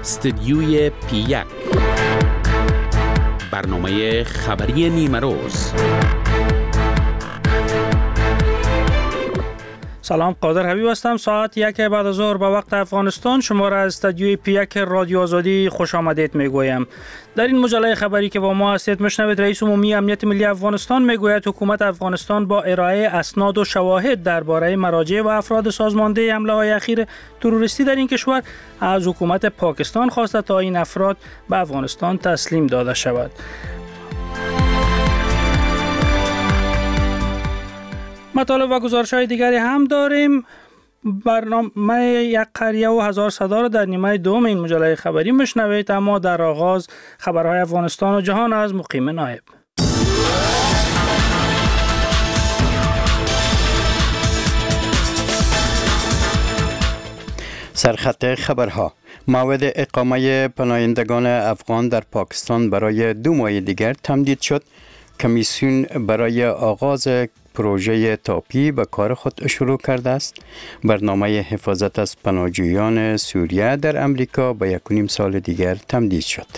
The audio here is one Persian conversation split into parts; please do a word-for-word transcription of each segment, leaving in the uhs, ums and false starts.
استدیوی پی یک، برنامه خبری نیمه روز. سلام، قادر حبیب هستم. ساعت یک بعد از ظهر به وقت افغانستان شما را از استدیوی پی یک رادیو آزادی خوش آمدید میگویم. در این مجله خبری که با ما هستید میشنوید رئیس عمومی امنیت ملی افغانستان میگوید حکومت افغانستان با ارائه اسناد و شواهد درباره مراجع و افراد سازمانده حمله های اخیر تروریستی در این کشور از حکومت پاکستان خواسته تا این افراد به افغانستان تسلیم داده شود. مطالب و گزارش‌های دیگری هم داریم. برنامه یک قریه و هزار صدا را در نیمه دوم این مجله خبری میشنوید، اما در آغاز خبرهای افغانستان و جهان از مقیم نایب. سرخط خبرها: موعد اقامه پناهندگان افغان در پاکستان برای دو ماه دیگر تمدید شد. کمیسیون برای آغاز پروژه تاپی به کار خود شروع کرده است. برنامه حفاظت از پناهجویان سوریه در امریکا به یک و نیم سال دیگر تمدید شد.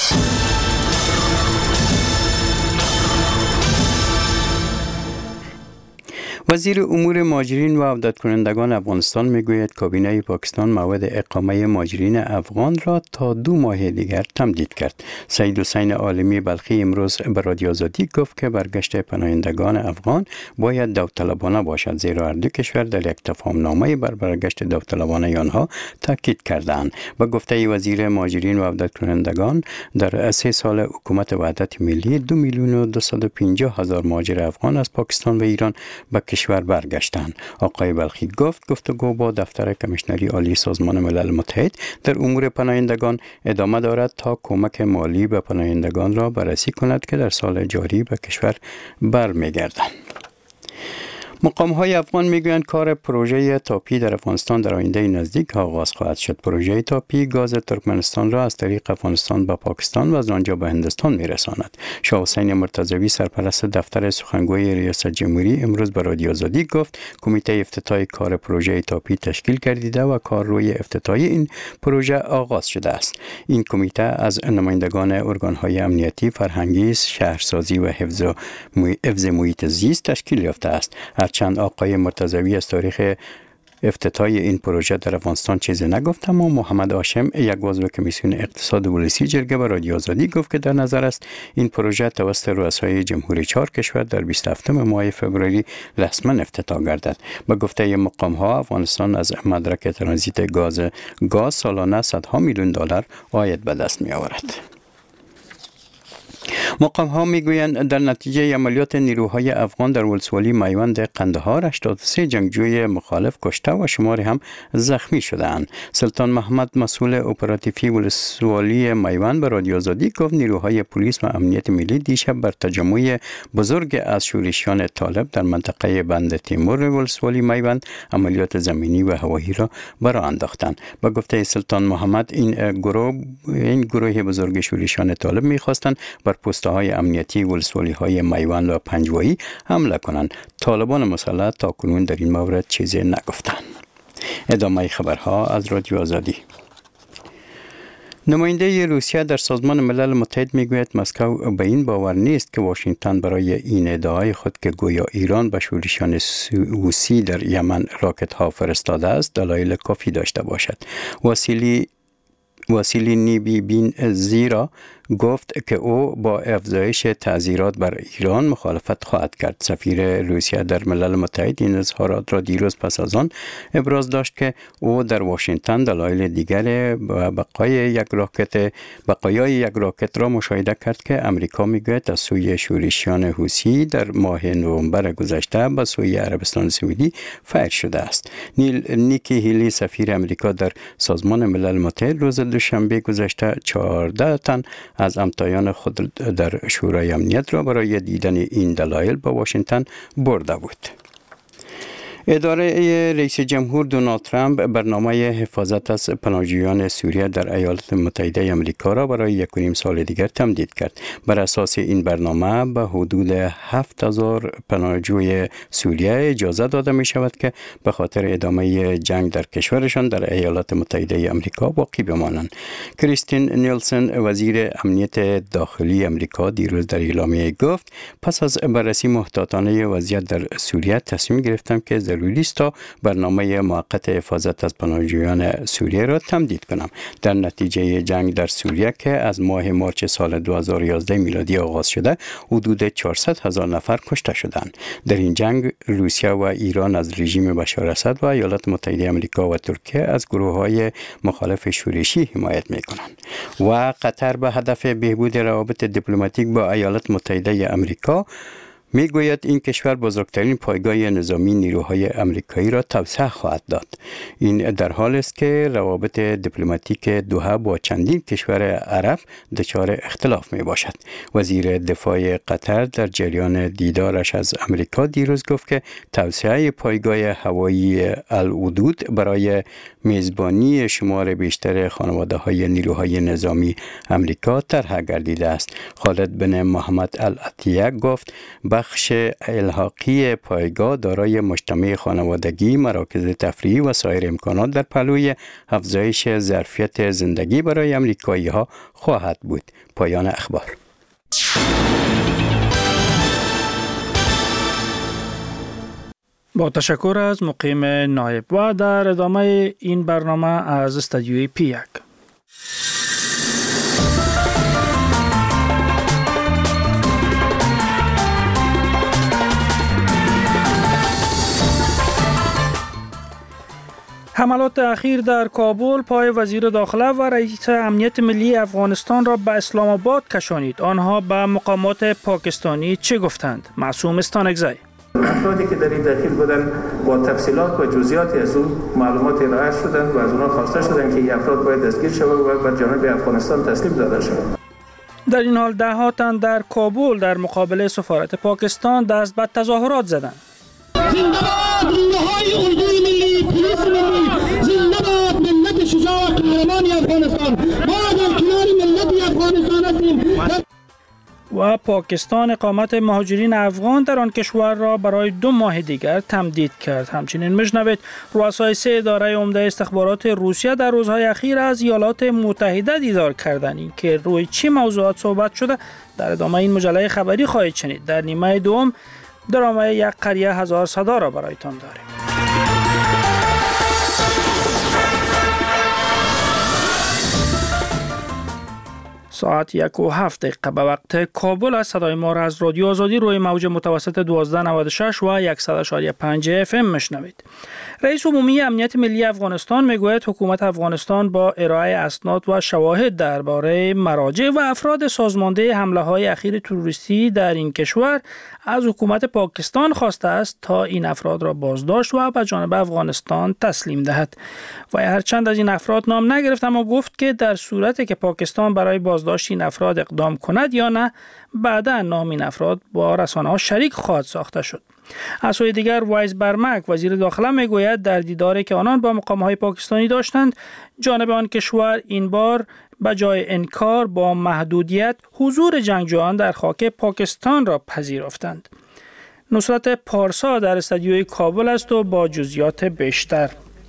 وزیر امور مهاجرین و عودت کنندگان افغانستان میگوید کابینه پاکستان موعد اقامه مهاجرین افغان را تا دو ماه دیگر تمدید کرد. سید حسین عالمی بلخی امروز به رادیو آزادی گفت که برگشت پناهندگان افغان باید داوطلبانه باشد، زیرا هر دو کشور در یک تفاهم‌نامه بر برگشت داوطلبانه آنها تاکید کردند. به گفته وزیر مهاجرین و عودت کنندگان، در سه سال حکومت وحدت ملی دو میلیون و دویست و پنجاه هزار مهاجر افغان از پاکستان و ایران به کشور برگشتند. آقای بلخی گفت گفتگو با دفتر کمیشنری عالی سازمان ملل متحد در امور پناهندگان ادامه دارد تا کمک مالی به پناهندگان را بررسی کند که در سال جاری به کشور برمیگردند. مقام‌های افغان میگویند کار پروژه تاپی در افغانستان در آینده نزدیک آغاز خواهد شد. پروژه تاپی گاز ترکمنستان را از طریق افغانستان به پاکستان و از آنجا به هندوستان میرساند. شاه حسین مرتضوی سرپرست دفتر سخنگوی ریاست جمهوری امروز به رادیو آزادی گفت کمیته افتتاحی کار پروژه تاپی تشکیل گردیده و کار روی افتتاحی این پروژه آغاز شده است. این کمیته از نمایندگان ارگان‌های امنیتی، فرهنگی، شهرسازی و حفظ حفظ محیط زیست تشکیل یافته است. چند آقای مرتضوی از تاریخ افتتاح این پروژه در افغانستان چیزی نگفت، اما محمد هاشم یک عضو کمیسیون اقتصاد ولسی جرگه به رادیو آزادی گفت که در نظر است این پروژه توسط رؤسای جمهوری چهار کشور در بیست و هفتم ماه فوریه رسما افتتاح گردد. به گفته مقام ها افغانستان از مدرک ترانزیت گاز گاز سالانه صدها میلیون دلار عاید به دست می آورد. مقام ها میگویند در نتیجه عملیات نیروهای افغان در ولسوالی میوند قندهار هشتاد و سه جنگجوی مخالف کشته و شماری هم زخمی شدند. سلطان محمد مسئول اپراتیفی ولسوالی میوند به رادیو آزادی گفت نیروهای پلیس و امنیت ملی دیشب بر تجمع بزرگ از شورشیان طالب در منطقه بند تیمور ولسوالی میوند عملیات زمینی و هوایی را برآ انداختند. به گفته سلطان محمد این گروه این گروه بزرگ شورشیان طالب می‌خواستند بر پست‌های امنیتی ولسوالی‌های میوند و پنجوایی حمله کنند. طالبان مسلح تاکنون در این مورد چیزی نگفتند. ادامه خبرها از رادیو آزادی. نماینده روسیه در سازمان ملل متحد میگوید مسکو به این باور نیست که واشنگتن برای این ادعای خود که گویا ایران به شورشیان حوثی در یمن راکت ها فرستاده است دلایل کافی داشته باشد. واسیلی واسیلی نیبی بین زیرا گفت که او با افزایش تعزیرات بر ایران مخالفت خواهد کرد. سفیر روسیه در ملل متحد این اظهارات را دیروز پس از آن ابراز داشت که او در واشنگتن دلایل دیگر بقای یک راکت بقایای یک راکت را مشاهده کرد که امریکا میگوید از سوی شورشیان حوثی در ماه نوامبر گذشته به سوی عربستان سعودی فیر شده است. نیل نیکی هیلی سفیر امریکا در سازمان ملل متحد روز دوشنبه گذشته چهارده تن از همتایان خود در شورای امنیت را برای دیدن این دلایل به واشنگتن برده بود. اداره رئیس جمهور دونالد ترامپ برنامه حفاظت از پناهجویان سوریه در ایالات متحده آمریکا را برای یک و نیم سال دیگر تمدید کرد. بر اساس این برنامه به حدود هفت هزار پناهجوی سوریه اجازه داده می شود که به خاطر ادامه جنگ در کشورشان در ایالات متحده آمریکا باقی بمانند. کریستین نیلسن وزیر امنیت داخلی آمریکا دیروز در اعلامیه گفت پس از بررسی محتاطانه وضعیت در سوریه تصمیم گرفتم که ضروری است تا برنامه موقت حفاظت از پناهجویان سوریه را تمدید کنم. در نتیجه جنگ در سوریه که از ماه مارچ سال دو هزار و یازده میلادی آغاز شده حدود چهارصد هزار نفر کشته شدند. در این جنگ روسیه و ایران از رژیم بشار اسد و ایالات متحده آمریکا و ترکیه از گروه‌های مخالف شورشی حمایت می‌کنند و قطر به هدف بهبود روابط دیپلماتیک با ایالات متحده آمریکا می گوید این کشور بزرگترین پایگاه نظامی نیروهای آمریکایی را توسعه خواهد داد. این در حال است که روابط دیپلماتیک دوحه با چندین کشور عرب دچار اختلاف می باشد. وزیر دفاع قطر در جریان دیدارش از آمریکا دیروز گفت که توسعه پایگاه هوایی الحدود برای میزبانی شمار بیشتر خانواده‌های نیروهای نظامی آمریکا طرح گردیده است. خالد بن محمد العطیه گفت بخش الحاقی پایگاه دارای مجتمع خانوادگی، مراکز تفریحی و سایر امکانات در پهلوی افزایش ظرفیت زندگی برای آمریکایی‌ها خواهد بود. پایان اخبار. با تشکر از مقیم نایب و در ادامه این برنامه از استودیوی پی یک. حملات اخیر در کابل پای وزیر داخله و رئیس امنیت ملی افغانستان را به اسلام آباد کشانید. آنها به مقامات پاکستانی چه گفتند؟ معصوم استانکزی. افرادی که در این داخل بودند با تفصیلات و جزئیات از اون معلومات ارائه شدند و از اونها خواسته شدند که این افراد باید دستگیر شوند و به جانب افغانستان تسلیم داده شوند. در این حال ده ها تن در کابل در مقابل سفارت پاکستان دست به تظاهرات زدند. زنده‌باد نیروهای اردوی ملی، پلیس ملی، زنده‌باد ملت شجاع و قهرمان افغانستان. ما در کنار ملت افغانستان هستیم. و پاکستان اقامت مهاجرین افغان در آن کشور را برای دو ماه دیگر تمدید کرد. همچنین میشنوید رؤسای سه اداره عمده استخبارات روسیه در روزهای اخیر از ایالات متحده دیدار کردند. این که روی چه موضوعات صحبت شده در ادامه این مجله خبری خواهید شنید. در نیمه دوم درامه یک قریه هزار صدا را برایتان داریم. ساعت یک و هفت دقیقه به وقت کابل است. صدای ما را از رادیو آزادی روی موج متوسط دوازده نود و شش و صد و شش و پنج اف ام میشنوید. رئیس عمومی امنیت ملی افغانستان میگوید حکومت افغانستان با ارائه اسناد و شواهد درباره مراجع و افراد سازمانده حمله های اخیر تروریستی در این کشور از حکومت پاکستان خواسته است تا این افراد را بازداشت و به جانب افغانستان تسلیم دهد. و هرچند از این افراد نام نگرفت اما گفت که در صورتی که پاکستان برای بازداشت این افراد اقدام کند یا نه بعدا نام این افراد با رسانه‌ها شریک خواهد ساخته شد. از سوی دیگر وایس برمک وزیر داخله میگوید در دیداری که آنان با مقام‌های پاکستانی داشتند جانب آن کشور این بار به جای انکار با محدودیت حضور جنگجویان در خاک پاکستان را پذیرفتند. نصرت پارسا در استودیوی کابل است و با جزئیات بیشتر.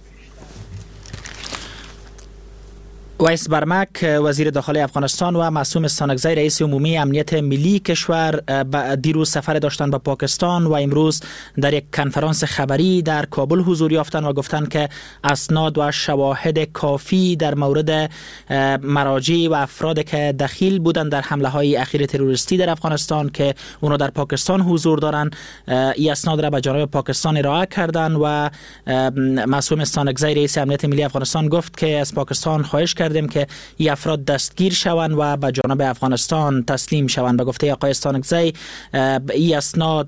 وایس برمک وزیر داخلی افغانستان و معصوم استانکزی رئیس عمومی امنیت ملی کشور دیروز سفر داشتند به پاکستان و امروز در یک کنفرانس خبری در کابل حضور یافتند و گفتند که اسناد و شواهد کافی در مورد مراجع و افراد که دخیل بودند در حمله های اخیر تروریستی در افغانستان که اونا در پاکستان حضور دارند این اسناد را به جانب پاکستان ارائه کردند و معصوم استانکزی رئیس امنیت ملی افغانستان گفت که از پاکستان خواهش کرده کردیم که این افراد دستگیر شوند و به جانب افغانستان تسلیم شوند. به گفته آقای استانکزی این اسناد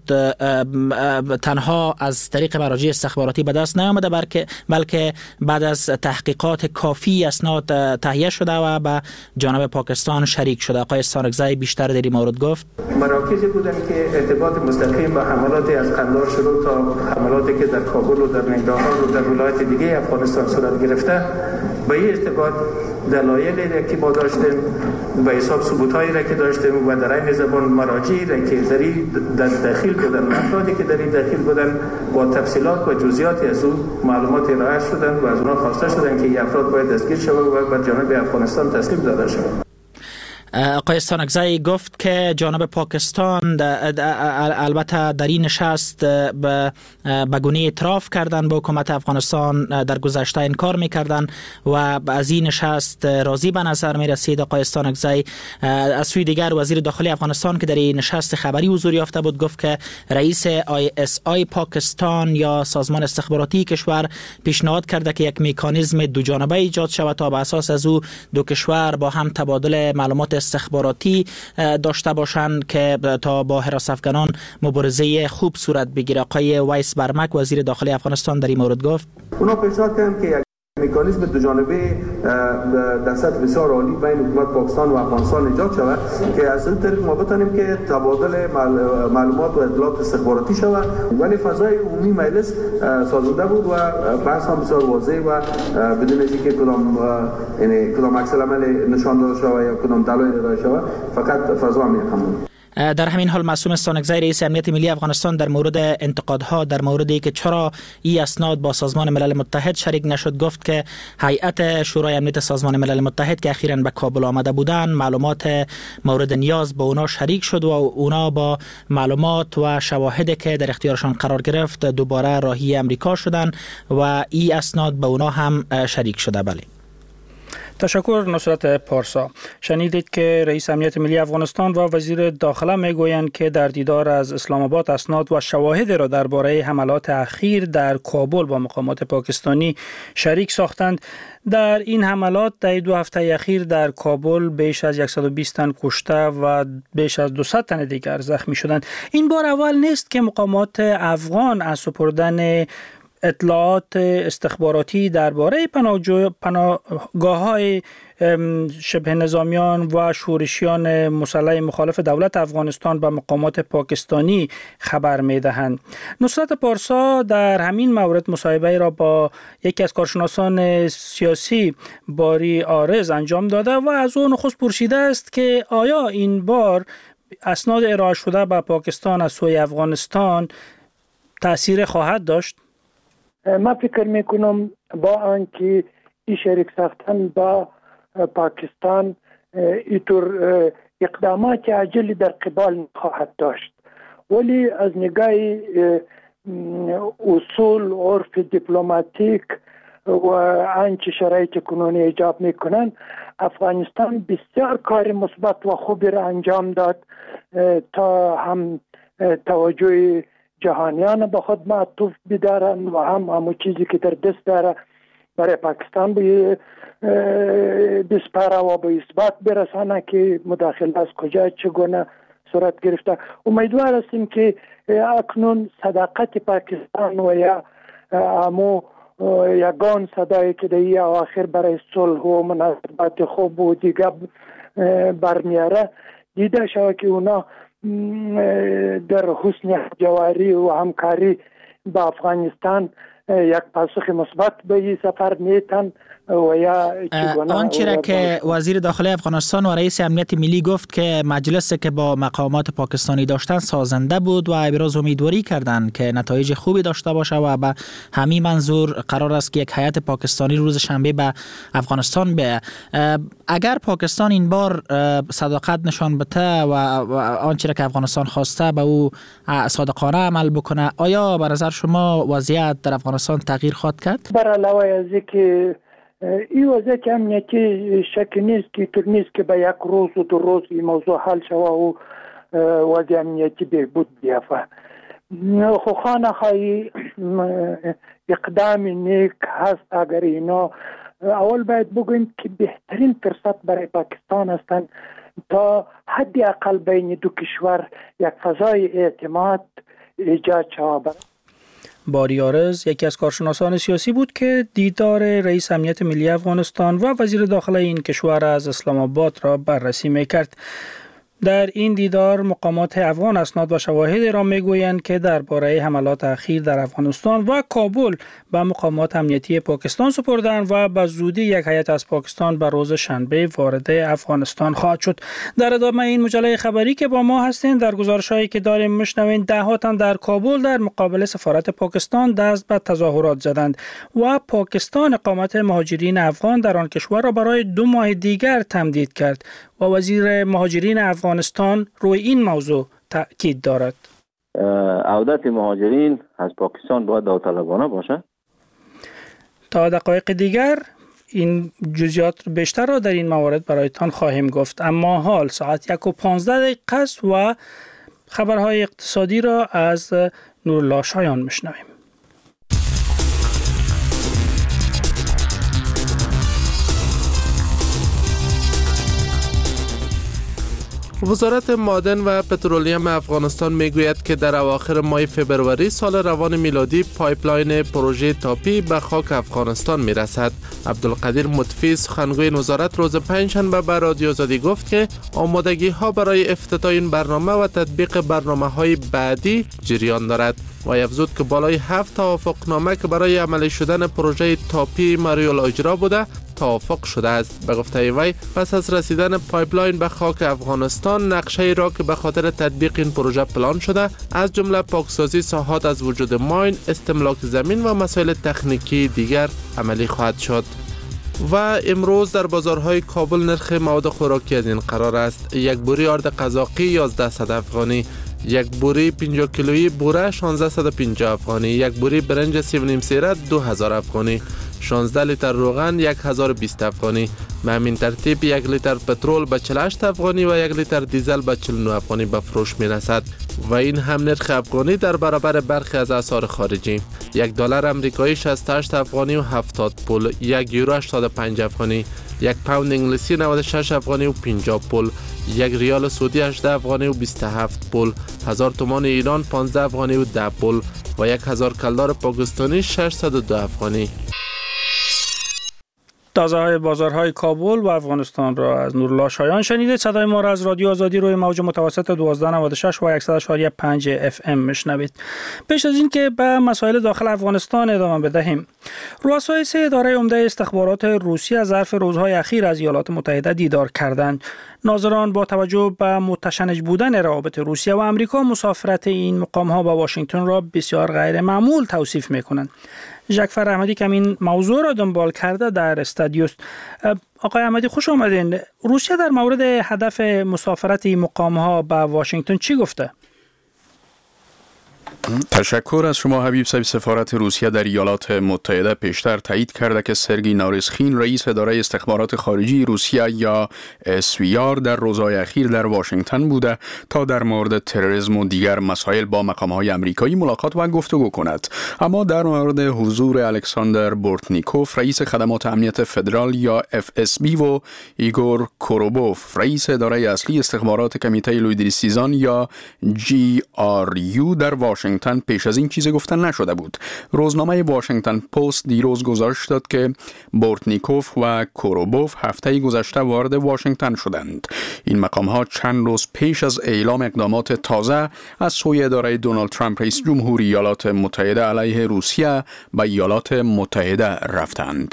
تنها از طریق مراجع استخباراتی به دست نیامده بلکه بلکه بعد از تحقیقات کافی اسناد تهیه شده و به جانب پاکستان شریک شده. آقای استانکزی بیشتر در این مورد گفت مراکزی بودن که ارتباط مستقیم با حملاتی از قندهار شروع تا حملاتی که در کابل و در ننگرهار و در ولایت دیگه افغانستان صورت گرفته، با این ارتباط دلایلی را که ما داشتیم به حساب ثبوتایی را که داشتیم و در این زبان مراجعی را که در داخل بودن، افرادی که در این داخل بودن با تفصیلات و جزئیاتی از اون معلومات ارائه شدن و از اونها خواسته شدن که این افراد باید دستگیر شوند و به جانب افغانستان تسلیم داده شوند. آقای استانکزی گفت که جانب پاکستان البته در این نشست به گونه اعتراف کردن به حکومت افغانستان در گذشته انکار میکردن و از این نشست راضی به نظر می رسید. آقای استانکزی از سوی دیگر وزیر داخلی افغانستان که در این نشست خبری حضور یافته بود گفت که رئیس آی اس آی پاکستان یا سازمان استخباراتی کشور پیشنهاد کرده که یک مکانیزم دو جانبه ایجاد شود تا به اساس از او دو کشور با هم تبادل معلومات استخباراتی داشته باشند که تا با حراس افغانان مبارزه خوب صورت بگیره. آقای وایس برمک وزیر داخلی افغانستان در این مورد گفت اونا پیشنهاد کردند که یک مکانیزم دو جانبه در سطح بسیار عالی بین حکومت پاکستان و افغانستان ایجاد شود که از این طریق ما بتانیم که تبادل معلومات و اطلاعات استخباراتی شود، ولی فضای عمومی مجلس سازنده بود و بحث هم بسیار واضح و بدون اینکه کدام یعنی کدام عکس العمل نشان داده شود یا کدام دلایل ارائه شود، فقط فضا هم بود. در همین حال معصوم استانکزی رئیس امنیت ملی افغانستان در مورد انتقادها در موردی که چرا این اسناد با سازمان ملل متحد شریک نشد گفت که هیئت شورای امنیت سازمان ملل متحد که اخیراً به کابل آمده بودند معلومات مورد نیاز با اونا شریک شد و اونا با معلومات و شواهدی که در اختیارشان قرار گرفت دوباره راهی امریکا شدند و این اسناد به اونا هم شریک شده. بله. تشکر نصرت پارسا. شنیدید که رئیس امنیت ملی افغانستان و وزیر داخله میگویند که در دیدار از اسلام آباد اسناد و شواهد را درباره حملات اخیر در کابل با مقامات پاکستانی شریک ساختند. در این حملات در دو هفته اخیر در کابل بیش از صد و بیست تن کشته و بیش از دویست تن دیگر زخمی شدند. این بار اول نیست که مقامات افغان از سپردن اطلاعات استخباراتی درباره پناهگاه‌های شبه نظامیان و شورشیان مسلح مخالف دولت افغانستان به مقامات پاکستانی خبر می‌دهند. نصرت پارسا در همین مورد مصاحبه را با یکی از کارشناسان سیاسی باری آرز انجام داده و از او نخست پرسیده است که آیا این بار اسناد ارائه شده به پاکستان از سوی افغانستان تأثیر خواهد داشت؟ ما فکر میکنم با آنکه این شریک ساختن با پاکستان اینطور اقدامات عاجل در قبال خواهد داشت، ولی از نگاه اصول عرف دیپلماتیک و آنچه شرایط کنونی ایجاب میکنن افغانستان بسیار کار مثبت و خوبی را انجام داد تا هم توجه جهانیان به خود معطوف بدارن و هم همون چیزی که در دست داره برای پاکستان به بسپاره و به اثبات برسانه که مداخله از کجا چگونه صورت گرفته. امیدوار هستیم که اکنون صداقت پاکستان و یا همو یگان صدایی که در اواخر برای صلح و مناسبات خوب و دیگه برمیاره دیده شود که اونا در حسن جواری و همکاری با افغانستان یک پاسخ مثبت به این سفر میتن و یا آنچه را که وزیر داخلی افغانستان و رئیس امنیت ملی گفت که مجلسی که با مقامات پاکستانی داشتن سازنده بود و ابراز امیدواری کردند که نتایج خوبی داشته باشه و به همین منظور قرار است که یک هیئت پاکستانی روز شنبه به افغانستان بیاید. اگر پاکستان این بار صداقت نشان بده و آنچه را که افغانستان خواسته به او صادقانه عمل بکنه، آیا به نظر شما وضعیت در افغانستان تغییر خواهد کرد؟ بر علاوه از اینکه این وضعیت امنیتی شک نیست که طور نیست که به یک روز و دو روز این موضوع حل شود و وضع امنیتی بهبود بیافته. خو خانه خواهی اقدام نیک هست اگر اینا اول باید بگوییم که بهترین فرصت برای پاکستان هستند تا حدی اقل بین دو کشور یک فضای اعتماد ایجاد شود. باری عارض یکی از کارشناسان سیاسی بود که دیدار رئیس امنیت ملی افغانستان و وزیر داخله این کشور از اسلام آباد را بررسی میکرد. در این دیدار مقامات افغان اسناد و شواهد را میگویند که درباره حملات اخیر در افغانستان و کابل به مقامات امنیتی پاکستان سپردند و به زودی یک هیئت از پاکستان به روز شنبه وارد افغانستان خواهد شد. در ادامه این مجله خبری که با ما هستین، در گزارش‌هایی که داریم میشنوین، ده ها تن در کابل در مقابل سفارت پاکستان دست به تظاهرات زدند و پاکستان اقامت مهاجرین افغان در آن کشور را برای دو ماه دیگر تمدید کرد و وزیر مهاجرین افغانستان روی این موضوع تاکید دارد. عودت مهاجرین از پاکستان باید داوطلبانه باشه. تا دقایق دیگر این جزئیات بیشتر را در این موارد برایتان خواهیم گفت، اما حال ساعت یک و پانزده دقیقه است و خبرهای اقتصادی را از نورالله شایان میشنویم. وزارت معدن و پترولیم افغانستان میگوید که در اواخر ماه فبروری سال روان میلادی پایپلاین پروژه تاپی به خاک افغانستان میرسد. عبدالقدیر مطفی سخنگوی وزارت روز پنجشنبه به رادیو آزادی گفت که آمادگی ها برای افتتاح این برنامه و تطبیق برنامه های بعدی جریان دارد و افزود که بالای هفت توافقنامه که برای عملی شدن پروژه تاپی مریول اجرا بوده توافق شده است. به گفته وی پس از رسیدن پایپلاین به خاک افغانستان، نقشه را که به خاطر تطبیق این پروژه پلان شده از جمله پاکسازی ساحات از وجود ماین، استملاک زمین و مسائل تکنیکی دیگر عملی خواهد شد. و امروز در بازارهای کابل نرخ مواد خوراکی از این قرار است: یک بوری آرد قزاقی یازده صد افغانی، یک بوری پنجاه کیلویی بوره شانزده و پنجاه افغانی، یک بوری برنج سی و نیم سیره دو هزار افغانی، شانزده لیتر روغن یک هزار و بیست افغانی. به همین ترتیب یک لیتر پترول به چهل و هشت افغانی و یک لیتر دیزل به چهل و نه افغانی به فروش می رسد و این هم نرخ افغانی در برابر برخی از اسعار خارجی. یک دلار امریکایی شصت و هشت افغانی و هفتاد پول، یک یورو هشتاد و پنج افغانی، یک پوند انگلیسی نود و شش افغانی و پنجاه پول، یک ریال سعودی هجده افغانی و بیست و هفت پول، هزار تومان ایران پانزده افغانی و ده پول و یک هزار کلدار پاکستانی ششصد و دو افغانی. تازه های بازارهای کابل و افغانستان را از نورالله شایان شنیدید. صدای ما را از رادیو آزادی روی موج متوسط دوازده نود و شش و صد و پنج اف ام میشنوید. پیش از این که به مسائل داخل افغانستان ادامه بدهیم، رؤسای سه اداره عمده استخبارات روسیه ظرف روزهای اخیر از ایالات متحده دیدار کردند. ناظران با توجه به متشنج بودن روابط روسیه و آمریکا، مسافرت این مقام‌ها به واشنگتن را بسیار غیر معمول توصیف می‌کنند. ژکفر احمدی که این موضوع را دنبال کرده در استادیوست. آقای احمدی خوش آمدین. روسیه در مورد هدف مسافرت این مقام‌ها به واشنگتن چی گفته؟ تشکر از شما حبیب صاحب. سفارت روسیه در ایالات متحده پیشتر تایید کرده که سرگئی ناریسخین رئیس اداره استخبارات خارجی روسیه یا اس وی آر در روزهای اخیر در واشنگتن بوده تا در مورد تروریسم و دیگر مسائل با مقام‌های آمریکایی ملاقات و گفتگو کند. اما در مورد حضور الکساندر بورتنیکوف رئیس خدمات امنیت فدرال یا اف اس بی و ایگور کوروبوف رئیس اداره اصلی استخبارات کمیته لویدریسیزان یا جی آر یو در واشنگتن پیش از این چیزی گفتن نشده بود. روزنامه واشنگتن پست دیروز گزارش داد که بورتنیکوف و کوروبوف هفته گذشته وارد واشنگتن شدند. این مقام ها چند روز پیش از اعلام اقدامات تازه از سوی اداره دونالد ترامپ رئیس جمهوری ایالات متحده علیه روسیه به ایالات متحده رفتند.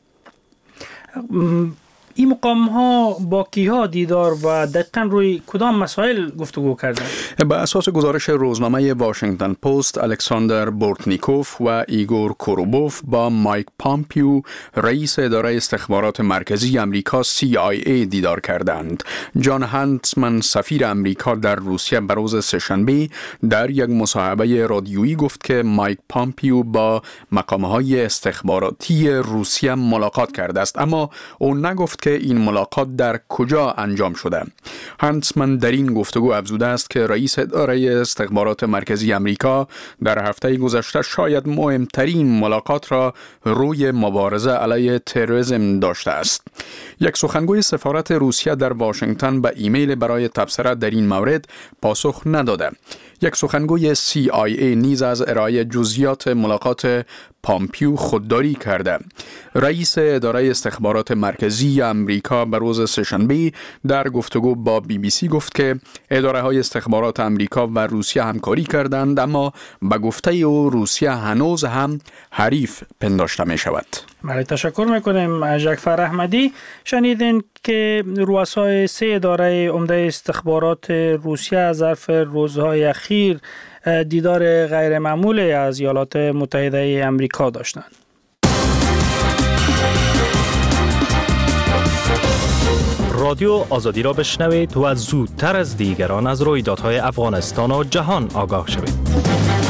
این مقام ها با کیها دیدار و دقیقاً روی کدام مسائل گفتگو کردند؟ به اساس گزارش روزنامه واشنگتن پست، الکساندر بورتنیکوف و ایگور کوروبوف با مایک پامپیو رئیس اداره استخبارات مرکزی امریکا سی آی ای دیدار کردند. جان هانتسمن سفیر امریکا در روسیه به روز سه‌شنبه در یک مصاحبه رادیویی گفت که مایک پامپیو با مقام‌های استخباراتی روسیه ملاقات کرده است، اما او نگفت که این ملاقات در کجا انجام شده. هانتسمن در این گفتگو افزوده است که رئیس اداره استخبارات مرکزی امریکا در هفته گذشته شاید مهمترین ملاقات را روی مبارزه علیه تروریسم داشته است. یک سخنگوی سفارت روسیه در واشنگتن به ایمیل برای تبصره در این مورد پاسخ نداده. یک سخنگوی سی آی ای نیز از ارائه جزئیات ملاقات پامپیو خودداری کرده. رئیس اداره استخبارات مرکزی امریکا به روز سه‌شنبه در گفتگو با بی بی سی گفت که اداره های استخبارات امریکا و روسیه همکاری کردند، اما به گفته او روسیه هنوز هم حریف پنداشته می شود. بله، تشکر میکنیم جعفر احمدی. شنیدین که رؤسای سه اداره عمده استخبارات روسیه ظرف روزهای اخیر دیدار غیر معمولی از ایالات متحده امریکا داشتند. رادیو آزادی را بشنوید و زودتر از دیگران از رویدادهای افغانستان و جهان آگاه شوید.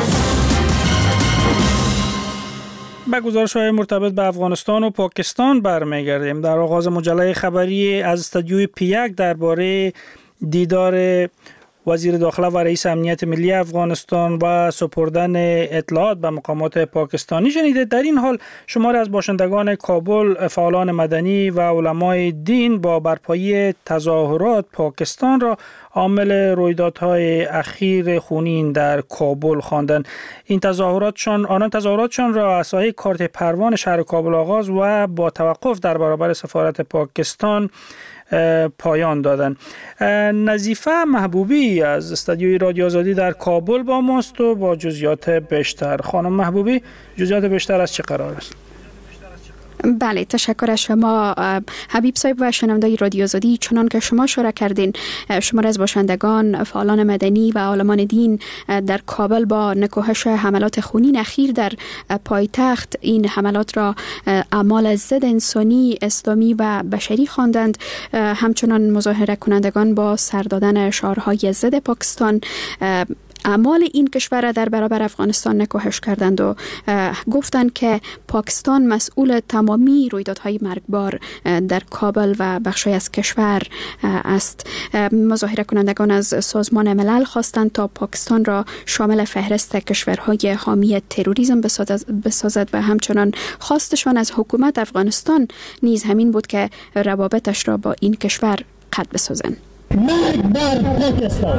به گزارش‌های مرتبط به افغانستان و پاکستان برمیگردیم. در آغاز مجله خبری از استودیوی پی یک درباره دیدار وزیر داخله و رئیس امنیت ملی افغانستان و سپردن اطلاعات به مقامات پاکستانی شنیده. در این حال شماری از باشندگان کابل، فعالان مدنی و علمای دین با برپایی تظاهرات پاکستان را عامل رویدادهای اخیر خونین در کابل خواندند. این تظاهراتشان آنان تظاهراتشان را از ساحه کارت پروان شهر کابل آغاز و با توقف در برابر سفارت پاکستان پایان دادن. نظیفه محبوبی از استودیوی رادیو آزادی در کابل با ماست و با جزئیات بیشتر. خانم محبوبی، جزئیات بیشتر از چه قرار است؟ بله، تشکر از شما حبیب صاحب و شنوندگان رادیو آزادی. چنان که شما اشاره کردین، شمار از باشندگان، فعالان مدنی و عالمان دین در کابل با نکوهش حملات خونین اخیر در پایتخت این حملات را اعمال ضد انسانی، اسلامی و بشری خواندند. همچنان مظاهره کنندگان با سر دادن شعارهای ضد پاکستان اعمال این کشور در برابر افغانستان نکوهش کردند و گفتند که پاکستان مسئول تمامی رویدادهای مرگبار در کابل و بخشی از کشور است. مظاهره کنندگان از سازمان ملل خواستند تا پاکستان را شامل فهرست کشورهای حامی تروریسم بسازد و همچنان خواستشان از حکومت افغانستان نیز همین بود که روابطش را با این کشور قطع بسازند. مرگ بر پاکستان،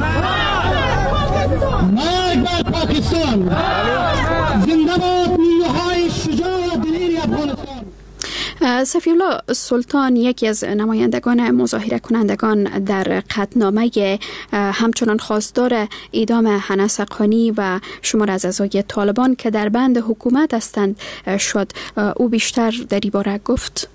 مرگ بر پاکستان، زنده باد نیروهای شجاع و دلیر افغانستان. صفی الله سلطان، یکی از نمایندگان مظاهره کنندگان در قطعنامه، همچنان خواستار اعدام هنس حقانی و شمار از اعضای طالبان که در بند حکومت هستند شد. او بیشتر در این باره گفت: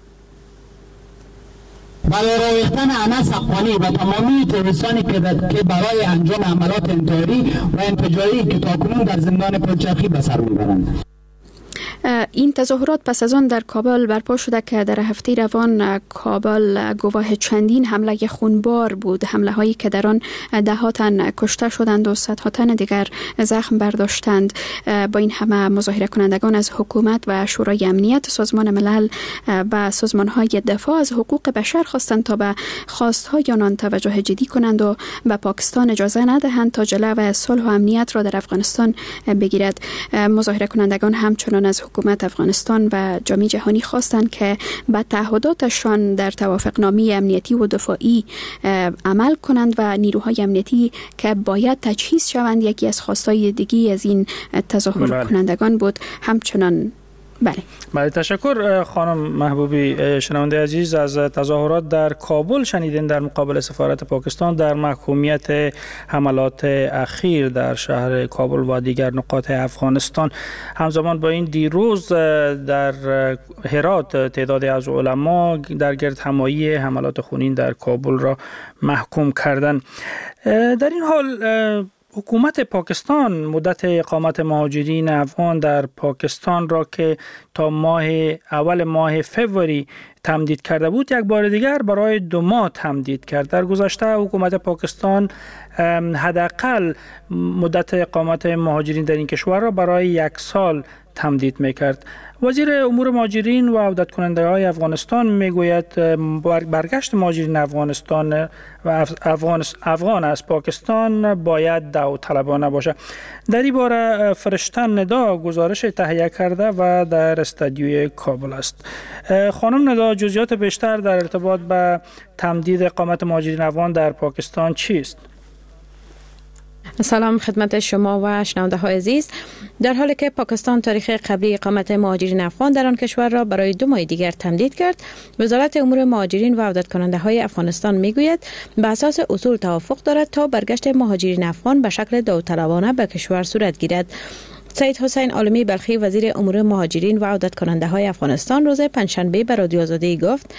برای راویختن هنس حقانی و تمامی تروریستانی که برای انجام عملات انتحاری و انفجاری که تاکنون در زندان پلچرخی به سر میبرند. این تظاهرات پس از آن در کابل برپا شده که در هفته روان کابل گواه چندین حمله خونبار بود، حمله هایی که در آن ده ها تن کشته شدند و صدها تن دیگر زخم برداشتند. با این همه مظاهره کنندگان از حکومت و شورای امنیت سازمان ملل و سازمان های دفاع از حقوق بشر خواستند تا به خواست های آنان توجه جدی کنند و به پاکستان اجازه ندهند تا جلو صلح و امنیت را در افغانستان بگیرد. مظاهره کنندگان همچنان از حکومت افغانستان و جامعه جهانی خواستند که به تعهداتشان در توافقنامه امنیتی و دفاعی عمل کنند و نیروهای امنیتی که باید تجهیز شوند یکی از خواستهای دیگی از این تظاهر کنندگان بود. همچنان بله بله تشکر خانم محبوبی. شنونده عزیز، از تظاهرات در کابل شنیدین در مقابل سفارت پاکستان در محکومیت حملات اخیر در شهر کابل و دیگر نقاط افغانستان. همزمان با این دیروز در هرات تعدادی از علما در گردهمایی حملات خونین در کابل را محکوم کردند. در این حال حکومت پاکستان مدت اقامت مهاجرین افغان در پاکستان را که تا ماه اول ماه فوریه تمدید کرده بود، یک بار دیگر برای دو ماه تمدید کرد. در گذشته حکومت پاکستان حداقل مدت اقامت مهاجرین در این کشور را برای یک سال تمدید میکرد. وزیر امور مهاجرین و عودت کننده های افغانستان میگوید برگشت مهاجرین افغانستان و افغان افغان از پاکستان باید داوطلبانه باشه. در این باره فرشته ندا گزارش تهیه کرده و در استودیوی کابل است. خانم ندا، جزئیات بیشتر در ارتباط به تمدید اقامت مهاجرین افغان در پاکستان چیست؟ سلام خدمت شما و شنونده های عزیز. در حالی که پاکستان تاریخ قبلی اقامت مهاجرین افغان در آن کشور را برای دو ماه دیگر تمدید کرد، وزارت امور مهاجرین و عودت کننده های افغانستان میگوید به اساس اصول توافق دارد تا برگشت مهاجرین افغان به شکل داوطلبانه به کشور صورت گیرد. سید حسین عالمی بلخی وزیر امور مهاجرین و عودت کننده های افغانستان روز پنجشنبه به رادیو آزادی گفت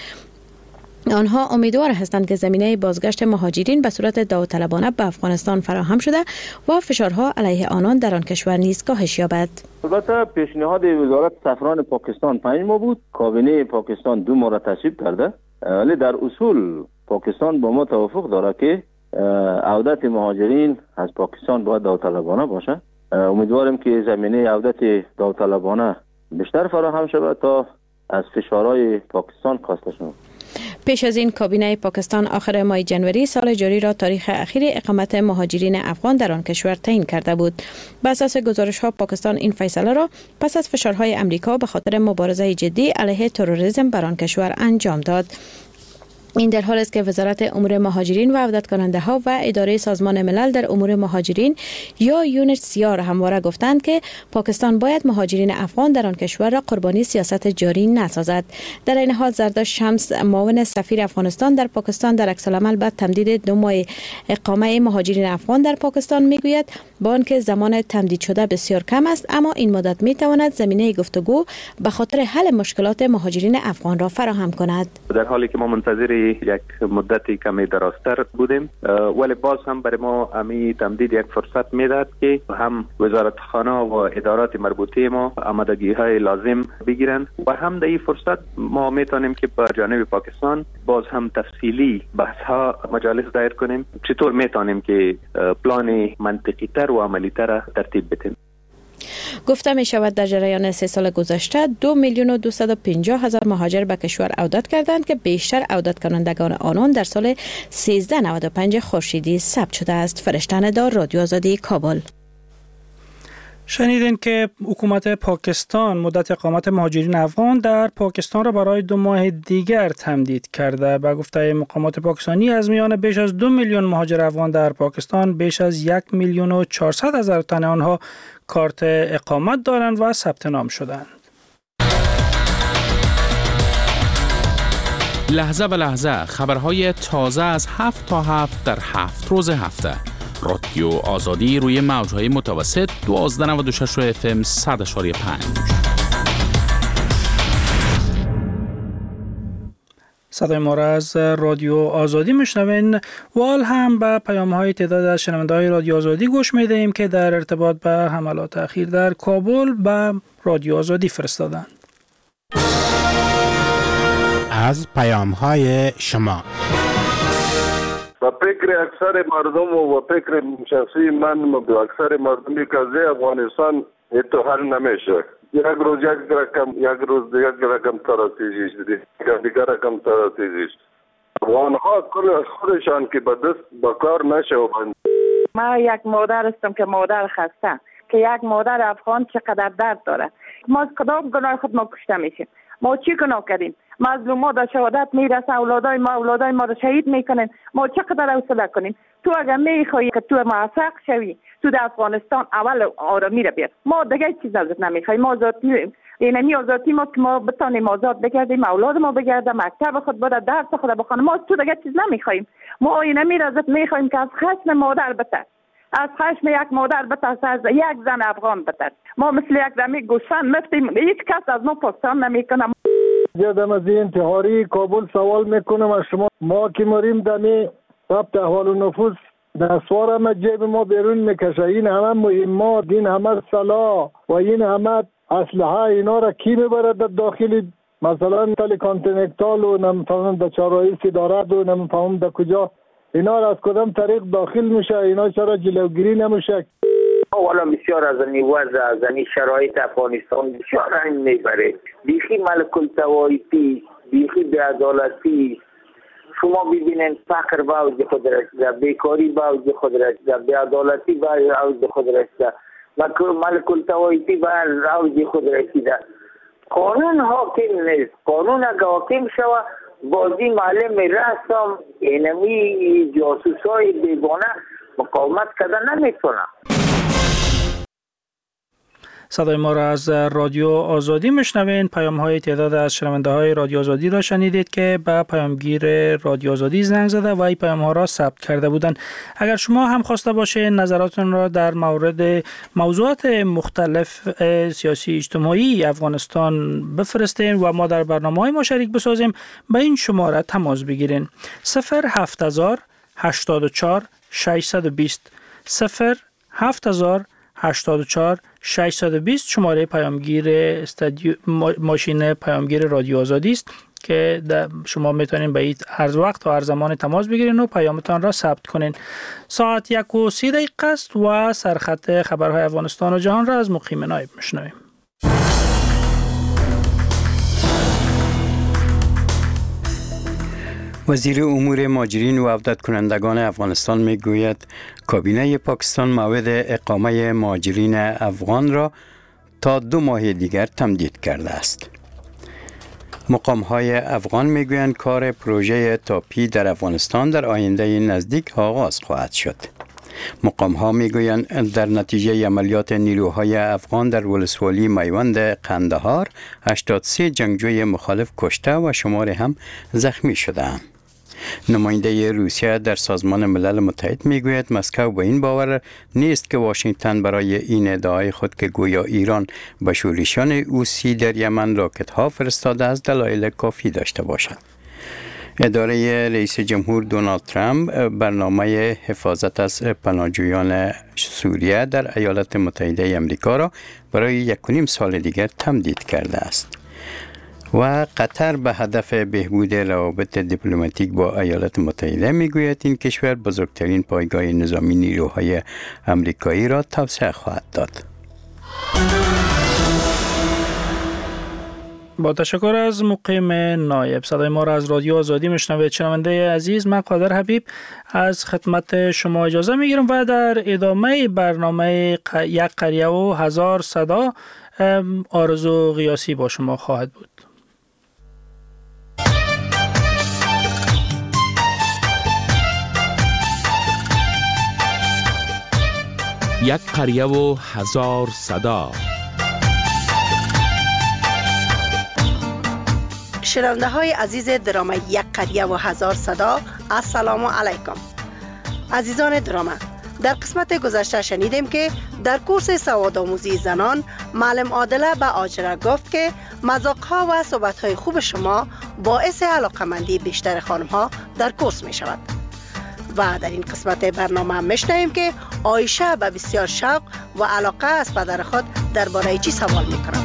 آنها امیدوار هستند که زمینه بازگشت مهاجرین به صورت داوطلبانه به افغانستان فراهم شده و فشارها علیه آنان در آن کشور نیز کاهش یابد. البته پیشنهاد وزارت سفران پاکستان پنج ماه بود، کابینه پاکستان دو ماه را تصویب کرده، ولی در اصول پاکستان با ما توافق داره که عودت مهاجرین از پاکستان باید داوطلبانه باشه. امیدواریم که زمینه عودت داوطلبانه بیشتر فراهم شود تا از فشارهای پاکستان کاسته شود. پیش از این کابینه پاکستان آخر ماه جنوری سال جاری را تاریخ اخیر اقامت مهاجرین افغان در آن کشور تعیین کرده بود. بر اساس گزارش‌ها پاکستان این فیصله را پس از فشارهای امریکا به خاطر مبارزه جدی علیه تروریسم بر آن کشور انجام داد. این در حال است که وزارت امور مهاجرین و عودت کننده ها و اداره سازمان ملل در امور مهاجرین یا یونیسیار همواره گفتند که پاکستان باید مهاجرین افغان در آن کشور را قربانی سیاست جاری نسازد. در این حال زرداشت شمس، معاون سفیر افغانستان در پاکستان در عکس العمل بعد تمدید دو ماه اقامه مهاجرین افغان در پاکستان میگوید با آنکه زمان تمدید شده بسیار کم است، اما این مدت میتواند زمینه گفتگو به خاطر حل مشکلات مهاجرین افغان را فراهم کند. در حالی که ما منتظر یک مدتی کمی درازتر بودیم، ولی باز هم برای ما امی تمدید یک فرصت میداد که هم وزارتخانه و ادارات مربوطه ما آمادگی های لازم بگیرند و هم در این فرصت ما میتونیم که با جانب پاکستان باز هم تفصیلی بحث ها مجالس دایر کنیم، چطور میتونیم که پلان منطقی تر و عملی تر ترتیب بدیم. گفته می شود در جریان سه سال گذشته دو میلیون و دویست و پنجاه هزار مهاجر به کشور عودت کردند که بیشتر عودت کنندگان آنان در سال سیزده نود و پنج خورشیدی ثبت شده است. فرشته ندا، رادیو آزادی، کابل. شنیدین که حکومت پاکستان مدت اقامت مهاجرین افغان در پاکستان را برای دو ماه دیگر تمدید کرده. به گفته مقامات پاکستانی از میان بیش از دو میلیون مهاجر افغان در پاکستان بیش از یک میلیون و چهارصد هزار تن آنها کارت اقامت دارند و ثبت نام شدند. لحظه به لحظه خبرهای تازه از هفت تا هفت در هفت روز هفته. رادیو آزادی روی موجهای متوسط دوازده نود و شش اف ام صد اشاری پنج. صدای ما را از رادیو آزادی میشنوین و حال هم به پیام‌های تعداد از شنونده‌های رادیو آزادی گوش میدهیم که در ارتباط به حملات اخیر در کابل به رادیو آزادی فرستادند. از پیام‌های شما و فکر اکثر مردم و فکر شخصی من و اکثر مردمی قضیه افغانستان تو حل نمیشه. یک روز یک رقم، یک روز یک رقم تراتیجی شده، دیگر رقم تراتیجی شده. افغانها خودشان که به دست به کار نشوند. ما یک مادر هستم که مادر خسته، که یک مادر افغان چقدر درد داره. ما از کدام گناه خود ما کشته میشیم؟ ما چی گناه کردیم؟ مظلوما در شهادت میرسن، اولادای ما اولادای ما رو شهید میکنن. ما چقدر حوصله کنیم؟ تو اگر میخوایی که تو موفق شوی، تو در افغانستان اول آرامی رو بیار. ما دیگه چیز ازت نمیخوایم. ما آزاد نیم. اینمی آزادی ما که ما بتونیم آزاد بگردیم، اولاد ما بگرده، مکتب خود بره، درس خود بخونه. ما تو دیگه چیز نمیخوایم. ما اینمی رو ازت میخوایم که از خشم مادر بتر، از خشم یک مادر بتر، از یک زن افغان بتر. ما مثل یک زمین گوسفند مفتیم، هیچ کس از ما پرسان نمیکنه. یادم از انتحاری کابل سوال میکنم از شما. ما که مریم دمی ثبت احوال و نفوس دستوار همه جیب ما بیرون میکشه. این همه مهمات، این همه سلاح و این همه اسلحه، اینا را کی میبرد در داخل مثلا تل کانتیننتال و نمیفهمم در چهاررئیس دارد و نمیفهمم در کجا، اینا را از کدام طریق داخل میشه؟ اینا چرا جلوگیری نمیشه؟ والا بسیار از این وضع از این شرایط افغانستان بسیار رنج میبره. بیخی ملک التوایفی، بیخی بی‌عدالتی. شما ببینید فقر به اوج خود رسیده، بیکاری به اوج خود رسیده، بی‌عدالتی به اوج خود رسیده، ملک التوایفی به اوج خود رسیده. قانون حاکم نیست. قانون اگه حاکم شود بازی معلم رسم اینمی جاسوسای بیگانه مقاومت کردن نمیتونه. صدای ما را از رادیو آزادی میشنوین. پیام های تعداد از شنونده های رادیو آزادی را شنیدید که به پیامگیر رادیو آزادی زنگ زده و این پیام ها را ثبت کرده بودند. اگر شما هم خواسته باشه نظراتتون را در مورد موضوعات مختلف سیاسی اجتماعی افغانستان بفرستین و ما در برنامه‌های ما شریک بسازیم، به این شماره تماس بگیرین: صفر هفت هزار هشتاد و چهار ششصد و بیست صفر هفت هزار هشتاد و چهار ششصد و بیست شماره پیامگیر استادیو ماشین پیامگیر رادیو آزادی است که شما میتونین به این هر وقت و هر زمان تماس بگیرین و پیامتان را ثبت کنین. ساعت یک و سی دقیقه است و سرخط خبرهای افغانستان و جهان را از مقیم نایب میشنویم. وزیر امور مهاجرین و عودت کنندگان افغانستان میگوید کابینه پاکستان موعد اقامه مهاجرین افغان را تا دو ماه دیگر تمدید کرده است. مقام‌های افغان میگویند کار پروژه تاپی در افغانستان در آینده نزدیک آغاز خواهد شد. مقام‌ها میگویند در نتیجه عملیات نیروهای افغان در ولسوالی میوند قندهار هشتاد و سه جنگجوی مخالف کشته و شماری هم زخمی شده‌اند. نماینده روسیه در سازمان ملل متحد میگوید مسکو به این باور نیست که واشنگتن برای این ادعای خود که گویا ایران به شورشیان حوثی در یمن راکت‌ها فرستاده از دلایل کافی داشته باشد. اداره رئیس جمهور دونالد ترامپ برنامه حفاظت از پناهجویان سوریه در ایالات متحده آمریکا را برای یک و نیم سال دیگر تمدید کرده است. و قطر به هدف بهبود روابط دیپلماتیک با ایالات متحده میگوید این کشور بزرگترین پایگاه نظامی نیروهای آمریکایی را توسعه خواهد داد. با تشکر از مقیم نایب. صدای ما را از رادیو آزادی میشنوید. شنونده عزیز، من قادر حبیب از خدمت شما اجازه میگیرم و در ادامه برنامه یک قریه و هزار صدا آرزو قیاسی با شما خواهد بود. یک قریه و هزار صدا. شنونده های عزیز درام یک قریه و هزار صدا، السلام علیکم. عزیزان درام، در قسمت گذشته شنیدیم که در کورس سوادآموزی زنان معلم عادله به آجره گفت که مذاق‌ها و صحبت‌های خوب شما باعث علاقه‌مندی بیشتر خانم‌ها در کورس می شود. و در این قسمت برنامه هم میشنویم که عایشه به بسیار شوق و علاقه از پدر خود درباره چی سوال میکنه.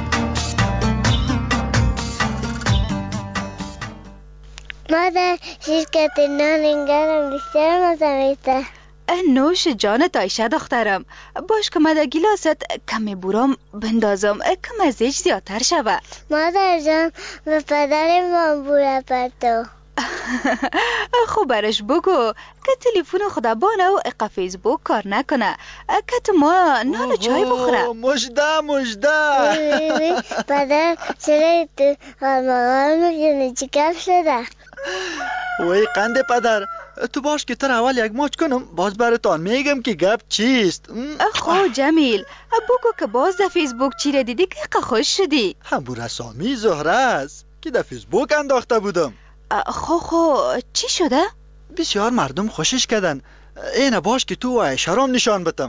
مادر شرکت نان گرم بسیار مزه میده. نوش جانت عایشه دخترم. باش که من در گلاست کمی برام بندازم کم ازش زیادتر شود. مادر جان به پدر ما بوره پرتو. خوب برش بگو که تلفن خدا بانه و اقا فیسبوک کار نکنه که تو ما نان چای بخوره. مجده مجده پدر چرا تو غرمغان میگنی چی کف شده؟ وی قنده پدر تو باش که تر اول یک ماچ کنم باز براتان میگم که گپ چیست. خو جمیل بگو که باز در فیسبوک چی را دیدی که اقا خوش شدی؟ همبو رسامی زهره است که در فیسبوک انداخته بودم. خو خو چی شده؟ بسیار مردم خوشش کردن. اینه باش که تو و عایشه نشان بتم.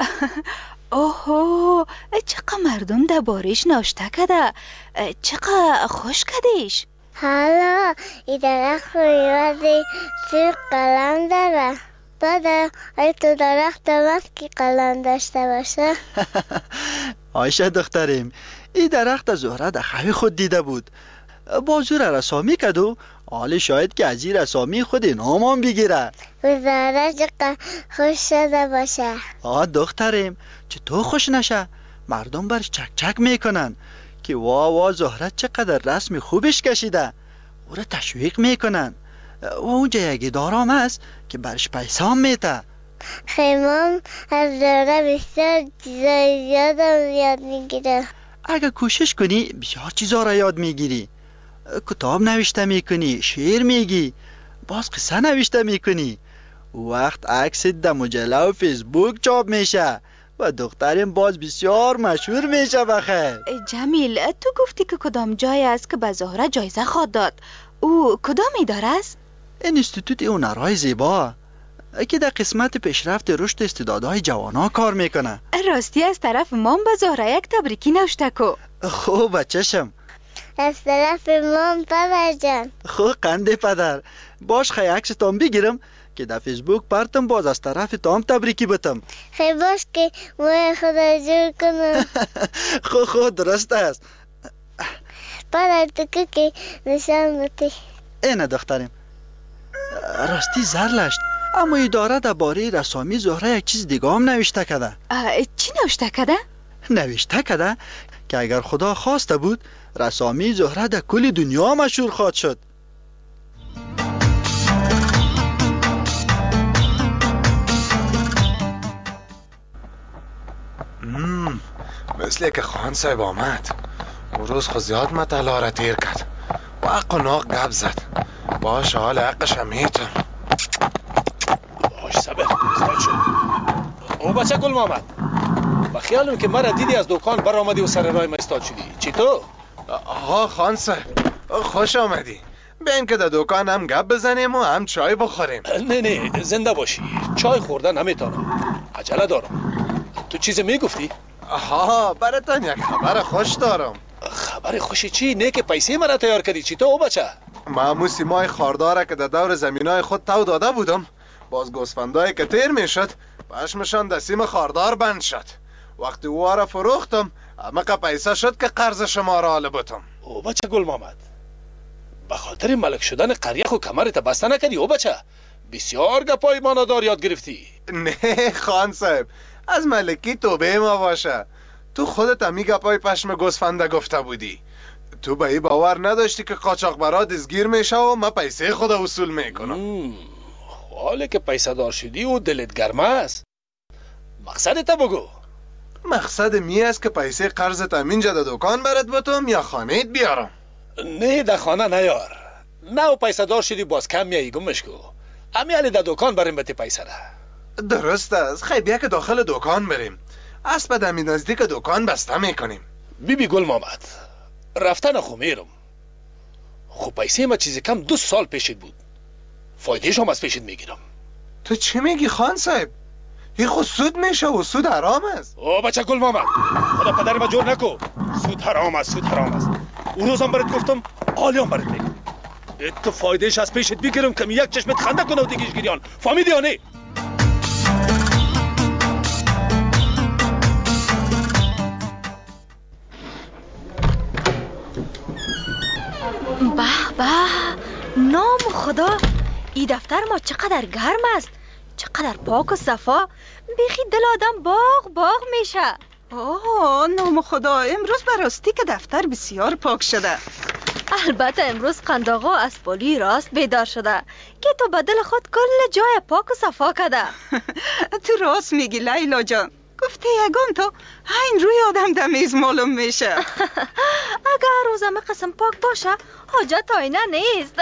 اوهو چقدر مردم در بارش ناشته کده، چقدر خوش کدیش. حالا ای درخت میوازی سیر قلم داره. داده ای تو درخت دمت که قلم داشته باشه. عایشه دختریم ای درخت زهره در خوی خود دیده بود. بازو را رسامی کد و حال شاید که از این رسامی خود نامان بگیره. زهره چقدر خوش شده باشه. آه دخترم چه تو خوش نشه؟ مردم برش چک چک میکنن که وا وا زهره چقدر رسم خوبش کشیده، او را تشویق میکنن. و اونجا یک ادارام هست که برش پیسام میته. خیمام از زهره بسیار چیزای زیادم یاد میگیره. اگه کوشش کنی بسیار چیزا را یاد میگیری. کتاب نوشته میکنی، شعر میگی، باز قصه نوشته میکنی. وقت عکس در مجله و فیسبوک چاپ میشه و دخترم باز بسیار مشهور میشه. بخیر جمیل، تو گفتی که کدام جای است که به زهره جایزه خواد داد؟ او کدام اداره است؟ انستیتوت هنرهای زیبا که در قسمت پیشرفت رشد استعدادهای جوانا کار میکنه. راستی از طرف مام به زهره یک تبریکی نوشته کو. خوب بچشم. از طرف مام پدر جان. خوب قنده پدر. باش خیلی عکس تام بگیرم که در فیسبوک پرتم باز از طرف تام تبریکی بتم. خیلی باش که موی خدا جور کنم. خود خود درست است. پدر تو که نشان بودی. اینه دخترم. راستی زرلشت، اما اداره در باره رسامی زهره یک چیز دیگه هم نوشته کده. چی نوشته کده؟ نوشته کده که اگر خدا خواسته بود رسامی زهره در کل دنیا مشهور خواهد شد. مثل که خان صاحب آمد. اون روز خود زیاد مطلع را تیر کرد و حق و ناق گپ زد. باش حال حقش هم میتون. باش صبر زیاد شد. او بچه گل محمد، و خیالم که مرا دیدی از دکان بر آمدی و سر راه ما استاد شدی. چی تو؟ آها خان صاحب خوش آمدی. بین که در دکان هم گپ بزنیم و هم چای بخوریم. نه نه زنده باشی. چای خوردن نمیتونم، عجله دارم. تو چیز میگفتی؟ آها براتون یک خبر خوش دارم. خبر خوشی چی؟ نه که پیسه مرا تیار کردی. چی تو او بچه؟ ما موسی مای خارداره که در دور زمینای خود تو داده بودم، باز گوسفندایی که تیر میشد پشمشان در سیم خاردار بند شد. وقتی او را فروختم امقه پیسه شد که قرض شما را حاله بتم. او بچه گل محمد، به خاطر ملک شدن قریخ و کمرت بسته نکردی؟ او بچه بسیار گپای مانادار یاد گرفتی. نه خان صاحب، از ملکی توبه ما باشه. تو خودت همی گپای پشم گوسفنده گفته بودی. تو به ای باور نداشتی که قاچاقبرا دزگیر میشه و ما پیسه خود وصول میکنم. حالا که پیسه دار شدی و دلت گرمه است، مقصدت بگو. مقصد می است که پیسه قرضت همینجا در دکان برات بتم یا خانهت بیارم؟ نه در خانه نیار. نه و پیسه دار شدی باز کم میایی گمش کو. امی علی در دکان بریم بتی پیسه ده. درست است. خیلی بیا که داخل دکان بریم. اسب دمی نزدیک دکان بسته میکنیم. بی بی گل محمد، رفتن خو میرم. خو پیسه ما چیزی کم دو سال پیشت بود. فایدهش هم از پیشت میگیرم. تو چی میگی خان صاحب؟ این خود سود میشه و سود حرام است. او بچه گل محمد، خدا پدر ما جور نکو. سود حرام است، سود حرام است. اون روزم برات گفتم، حالیام برات میگم. تو فایدهش از پیشت بگیرم که یک چشمت خنده کنه و دیگیش گیریان. فهمیدی یا نه؟ به به، نام خدا، این دفتر ما چقدر گرم است، چقدر پاک و صفا. بیخی دل آدم باغ باغ میشه. آه نام خدا، امروز براستی که دفتر بسیار پاک شده. البته امروز قنداغا از پالی راست بیدار شده که تو به دل خود کل جای پاک و صفا کده. تو راست میگی لیلا جان. گفته یگان تو این روی آدم دمیز معلوم میشه. اگر روزم قسم پاک باشه حاجت آینه نیست.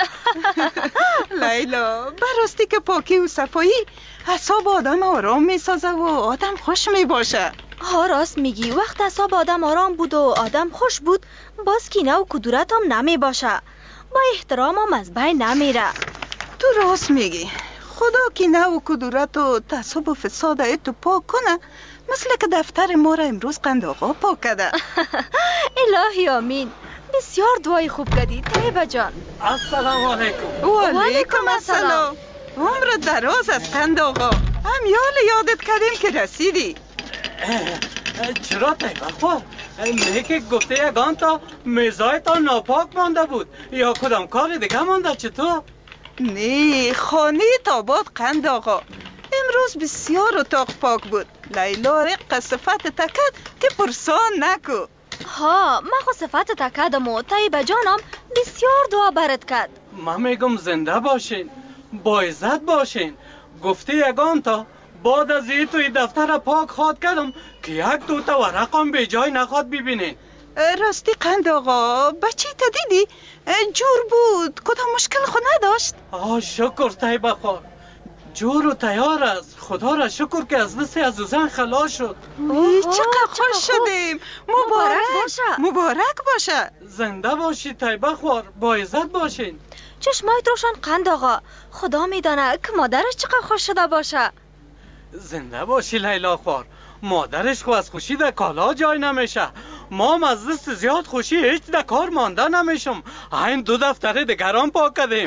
لیلا براستی که پاکی و صفایی اعصاب آدم آرام میسازه و آدم خوش میباشه. ها راست میگی، وقت اعصاب آدم آرام بود و آدم خوش بود باز کینه و کدورت هم نمی باشه، با احترام هم از بین نمیره. تو راست میگی. خدا کینه و کدورت و تعصب و فساد تو پاک کنه، مثل که دفتر ما را امروز قند آقا پاک کده. الهی آمین. بسیار دعای خوب کردی طیبه جان. السلام علیکم. و علیکم السلام. عمر دراز از قند آقا. هم یال یادت کردیم که رسیدی. چرا طیبه خواه؟ میگه گفته یگان تا میزای تا ناپاک مانده بود یا کدام کاری دیگه مانده چطور؟ نه خانه تاباد قند آقا امروز بسیار اتاق پاک بود. لیلا رق صفت تکد که پرسان نکو. ها ما خو صفت تکدم و طیبه جانم بسیار دعا برد کد. من میگم زنده باشین، با عزت باشین. گفته یگان تا بعد از این توی دفتر پاک خواد کردم که یک دوتا ورقم به جای نخواد ببینین. راستی قند آقا بچه تا دیدی؟ جور بود، کدام مشکل خود نداشت؟ آه شکر طیبه خور، جور و تیار است. خدا را شکر که از دست از زن خلاص شد. چقدر خوش شدیم. مبارک باشه. مبارک باشه. زنده باشی طیبه خور، با عزت باشین. چشمایت روشن قند آقا، خدا میدانه که مادرش چقدر خوش شده باشه. زنده باشی لیلا خور، مادرش خو از خوشی در کالا جای نمیشه. ما هم از دست زیاد خوشی هیچ در کار مانده نمیشم. این دو دفتر دیگران پاک کردیم.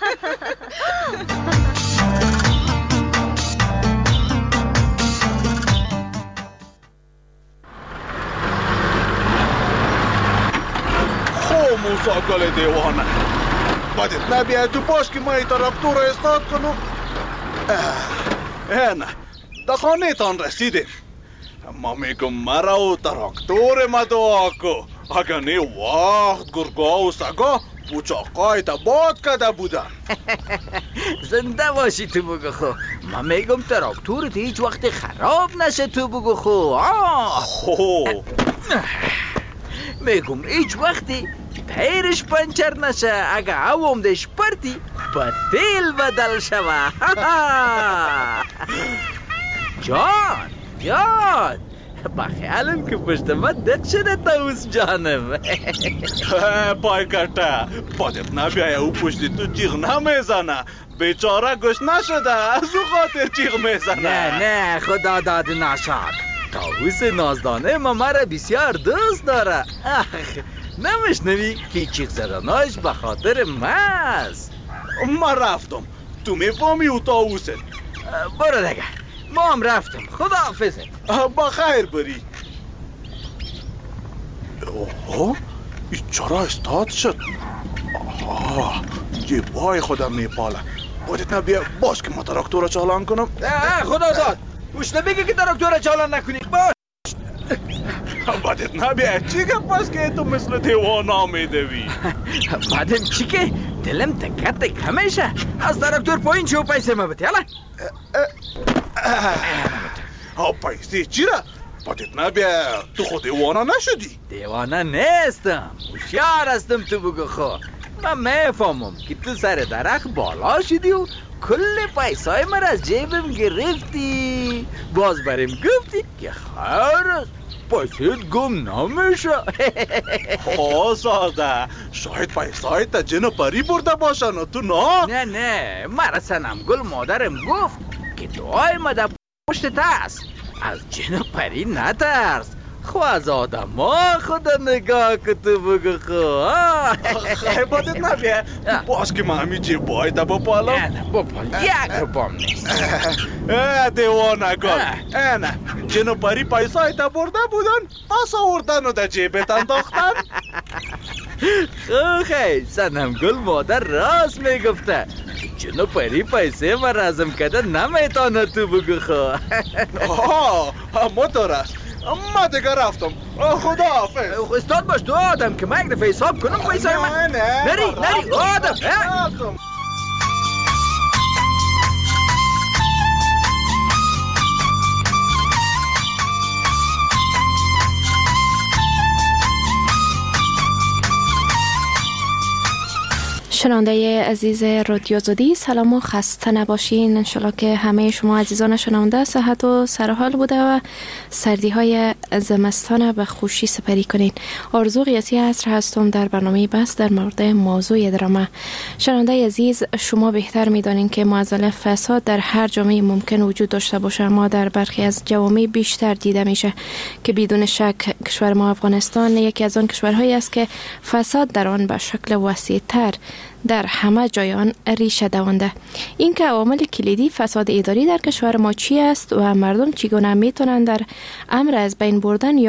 خو موسا گل دیوانه بدت نبیه تو باش که ما ای تراکتور را استاد کنم. نه در خانه تان رسیدیم. ما میگم مرا و تراکتور ما دعا کو. اگر نه وقت گرگا و سگا پوچاقای تا باد کده بودن. زنده باشی تو بگو خو. ما میگم تراکتورت هیچ وقت خراب نشه تو بگو خو. آه خو میگم هیچ وقتی تیرش پنچر نشه. اگه عوامدش پرتی با تیل بدل شوه. جان جان با خیالم که پشت من دق شده تاوز جانم. پای کتا بادت نبیایه او پشت تو جیغ نمیزنه. بیچاره گوش نشده از او خاطر جیغ میزنه. نه نه خدا داد نشد. تاوز نازدانه ما مرا بسیار دوست داره. نمیشنوی که چیغ زدناش به خاطر ماست. من رفتم تو میفهمی او تاوزت. برو دیگه ما هم رفتم. خدا حافظه. با خیر بری. اوه این چرا استاد شد؟ آها جیبای خودم میپاله. بایدت نبیه باش که ما تراکتور را چالان کنم. نه خدا داد گوش نبیگه که تراکتور را چالان نکنی. باش بایدت نبیه چی که پس که تو مثل دیوانا میدوی. بعدم چی که دلم تکت تک همیشه از تراکتور پایین چه و پیسه ما بتی. حالا ها پیسه چی را؟ بایدت نبیه تو خود دیوانا نشدی. دیوانا نیستم، هوشیار هستم تو بگو خو. من میفهمم که تو سر درخت بالا شدی و کل پیسای من از جیبم گرفتی. باز بریم گفتی که خیر است پیسایت گم نمیشه. ها ساده شاید پیسای تا جن و پری برده باشن و تو نه. نه نه مرا سنم گل مادرم گفت که دعای ما در پشت است. از جن و پری نترس. خو از آدم ها خدا نگاه که تو بگو خو. خیلی بادت نبیه باش که من همی جیبای تا بپالم. نه نه بپال یک رو بام نیست. دیوانه گل نه جن و پری پیسای تا برده بودن پس آوردن و در جیبت انداختن. خو خیلی سنم گل مادر راست میگفته. جن و پری پیسه ما رزم کده نمیتانه تو بگو خو. آها اما دارست ما دیگه رفتم. خدا حافظ. استاد باش تو آدم که من یک دفعه حساب کنم پیسای من. نه نه نری نری آدم. شنونده عزیز رادیو آزادی سلام و خسته نباشین. انشالله که همه شما عزیزان شنونده صحت و سرحال بوده و سردی های زمستان به خوشی سپری کنین. آرزو قیاسی عصر هستم در برنامه بس در مورد موضوع درامه. شنونده عزیز شما بهتر میدانین که معضل فساد در هر جامعه ممکن وجود داشته باشه، اما در برخی از جوامع بیشتر دیده میشه که بدون شک کشور ما افغانستان یکی از آن کشورهایی است که فساد در آن به شکل وسیع‌تر در همه جایان ریشه دوانده. این که عوامل کلیدی فساد اداری در کشور ما چی است و مردم چگونه میتونن در امر از بین بردن یا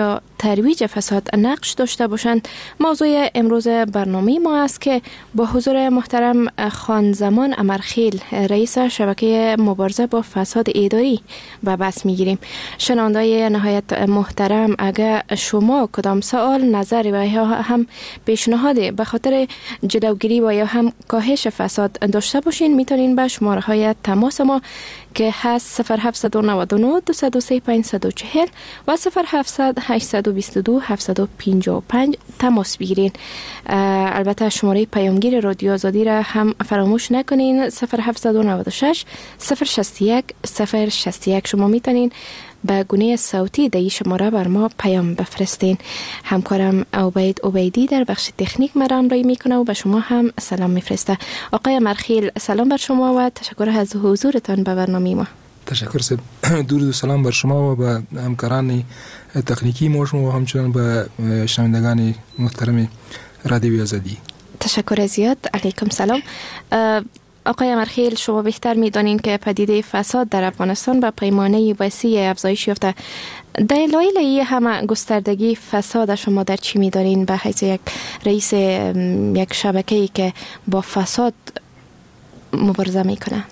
ترویج فساد نقش داشته باشند. موضوع امروز برنامه ما است که با حضور محترم خان زمان امرخیل رئیس شبکه مبارزه با فساد اداری به بحث میگیریم. شنوندای نهایت محترم، اگر شما کدام سوال، نظر و یا هم پیشنهاد به خاطر جلوگیری و یا هم کاهش فساد داشته باشین، میتونین به شماره های تماس ما که هست صفر هفت نه نه دو صفر سه پنج چهار صفر و صفر هفت هشت دو دو هفت پنج پنج تماس بگیرین. البته شماره پیامگیر رادیو آزادی را هم فراموش نکنین، صفر هفت نه شش صفر شصت و یک صفر شصت و یک. شما میتونین به گونه صوتی در این شماره بر ما پیام بفرستین. همکارم عبید عبیدی در بخش تکنیک مرا همراهی میکنه و به شما هم سلام میفرسته. آقای مرخیل، سلام بر شما و تشکر از حضورتان به برنامه ما. تشکر سید. درود و سلام بر شما و به همکاران تکنیکی ما شما و همچنان به شنوندگان محترم رادیو آزادی. تشکر زیاد. علیکم سلام. آقای مرخیل، شما بهتر می‌دانید که پدیده فساد در افغانستان به پیمانه وسیع افزایش یافته. دلایل این همه گستردگی فساد شما در چی می‌دانید به حیث یک رئیس یک شبکه‌ای که با فساد مبارزه میکنه؟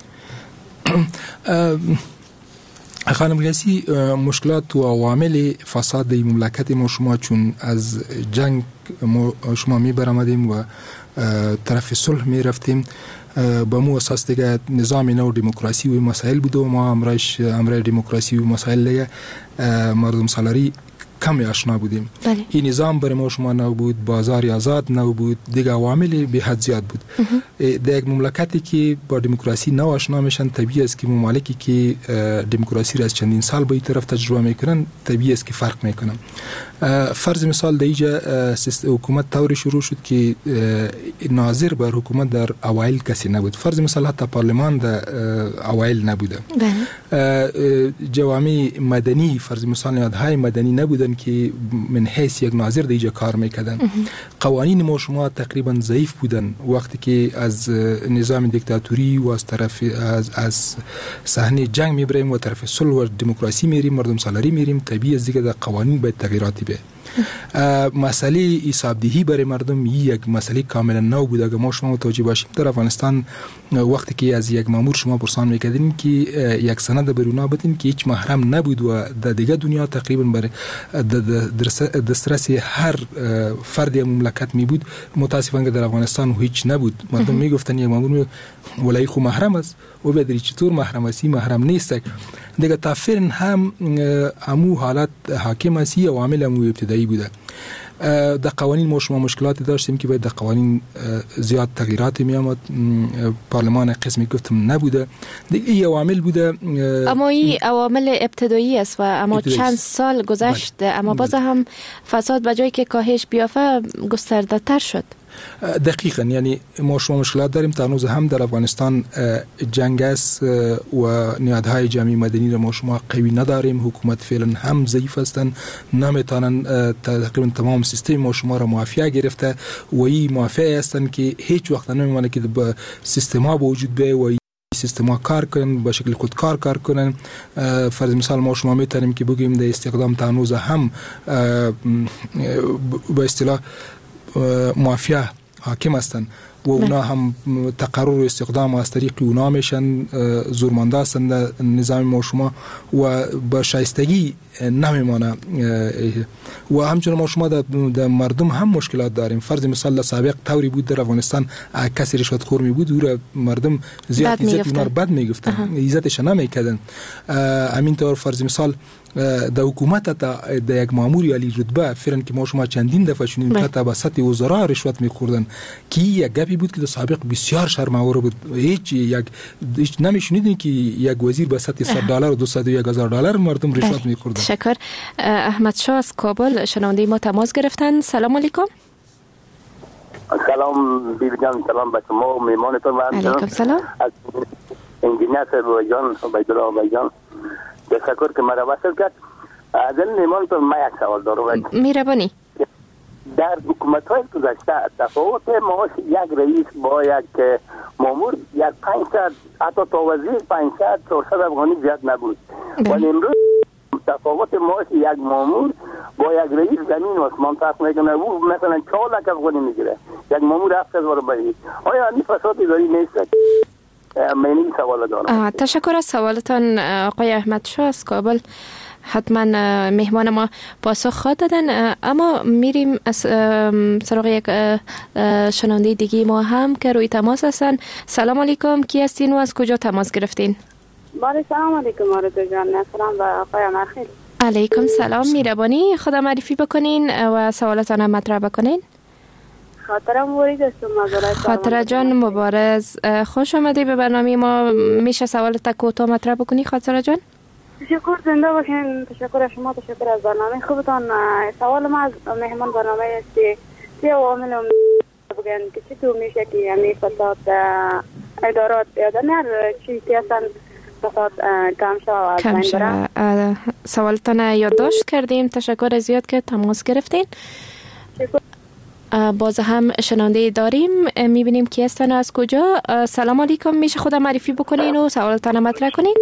خانم ریاسی، مشکلات و عوامل فساد در مملکت ما شما چون از جنگ شما می‌برآمدیم و طرف صلح می‌رفتیم، با مو اساس دیگه نظام نو دموکراسی و مسائل بود و ما امرش امر دموکراسی و مسائل دیگه مردم سالاری کمی آشنا بودیم. بله. این نظام برای ما شما نو بود، بازار آزاد نو بود، دیگه عوامل به حد زیاد بود. در یک مملکتی که با دموکراسی نو آشنا میشن، طبیعی است که ممالکی که دموکراسی را از چندین سال به این طرف تجربه میکنن طبیعی است که فرق میکنن. فرض مثال در اینجا حکومت طوری شروع شد که ناظر بر حکومت در اوایل کسی نبود. فرض مثال حتی پارلمان در اوایل نبوده. جوامع مدنی فرض مثال نهادهای مدنی نبودن که من حیث یک ناظر در اینجا کار میکردن. قوانین ما شما تقریبا ضعیف بودن وقتی که از نظام دیکتاتوری و از طرف از از صحنه جنگ میبریم و طرف صلح و دموکراسی میریم، مردم سالاری میریم، طبیعی است دیگه در قوانین باید تغییراتی به مسئله حسابدهی برای مردم یک مسئله کاملا نو بود. اگر ما شما متوجه باشیم در افغانستان وقتی که از یک مامور شما پرسان میکردین که یک سند برونا بدین که هیچ محرم نبود و در دیگه دنیا تقریبا برای دسترس هر فرد مملکت می بود، متاسفانه در افغانستان هیچ نبود. مردم میگفتن یک مامور ولای خو محرم است و بدری چطور محرم است؟ محرم نیست. دیگه تا فعلا هم امو حالت حاکم است، عوامل امو ابتدایی بوده. در قوانین ما شما مشکلاتی داشتیم که باید در قوانین زیاد تغییرات می آمد. پارلمان قسمی گفتم نبوده. دیگه این عوامل بوده. اما این عوامل ابتدایی است و اما چند سال گذشت بله. اما باز هم فساد به جایی که کاهش بیافته گسترده تر شد. دقیقاً، یعنی ما شما مشکلات داریم. تا هنوز هم در افغانستان جنگ است و نهادهای جمعی مدنی را ما شما قوی نداریم. حکومت فعلا هم ضعیف هستند، نمیتونن تقریبا تمام سیستم ما شما را معافیه گرفته و این معافیه هستند که هیچ وقت نمیمونه که با سیستم ها وجود بیاید و سیستم ها کار کنن، به شکل خودکار کار کنن. فرض مثال ما شما میتونیم که بگیم در استخدام تا هنوز هم به اصطلاح مافیا حاکم هستند و اونا هم تقرر و استخدام از طریق اونا میشن، زورمنده هستند در نظام ما شما و با شایستگی نمیمانه. و همچنین ما شما در مردم هم مشکلات داریم. فرض مثال در سابق طوری بود در افغانستان کسی رشوت خور می بود، او را مردم زیاد عزت اونا را بد میگفتن، عزتش نمیکردن. همین طور فرض مثال در حکومت تا در یک مامور عالی رتبه فعلا که ما شما چندین دفعه شنیدیم که تا وسط وزرا رشوت میخوردن که یک گپی بود که در سابق بسیار شرم‌آور بود. هیچ یک هیچ نمیشنیدین که یک وزیر به سطح صد دلار و دویست و یک هزار دلار مردم رشوت میخوردن. تشکر. احمد شاه از کابل شنونده ما تماس گرفتن. سلام علیکم. سلام بیبی جان، سلام به شما و میمانتون. علیکم سلام. از انجینیر صاحب جان عبیدالله جان تشکر که مرا وصل کرد. از این میمانتون ما یک سوال دارم. میربانی در حکومت های گذشته تفاوت معاش یک رئیس با یک مامور یک پانصد حتی تا وزیر پانصد چهارصد افغانی زیاد نبود. ولی امروز تفاوت معاش یک مامور با یک رئیس زمین و آسمان فرق میکنه. او مثلا چهار لک افغانی میگیره، یک مامور هفت هزار بگیره. آیا این فساد اداری نیست؟ من این سوال دارم. تشکر از سوالتان آقای احمد شاه از کابل. حتما مهمان ما پاسخ خواهد دادن، اما میریم از سراغ یک شنونده دیگه ما هم که روی تماس هستن. سلام علیکم، کی هستین و از کجا تماس گرفتین؟ بله سلام علیکم آرزو جان، سلام و آقای مرخیل. علیکم سلام، میربانی خود معرفی بکنین و سوالتان مطرح بکنین. خاطره مبارز هستم. خاطره جان مبارز، خوش آمدی به برنامه ما. میشه سوالت کوتاه مطرح بکنی خاطره جان؟ تشکر، زنده باشین. تشکر از شما، تشکر از برنامه خوبتان. سوال ما از مهمان برنامه است که چه عوامل بگن که چطور میشه که یعنی فساد ادارات یا نه چیزی هستن فساد کم شود کم شود. سوالتان یادداشت کردیم. تشکر زیاد که تماس گرفتین. باز هم شنونده داریم، میبینیم کی هستن از کجا. سلام علیکم، میشه خود معرفی بکنین و سوالتان مطرح کنین؟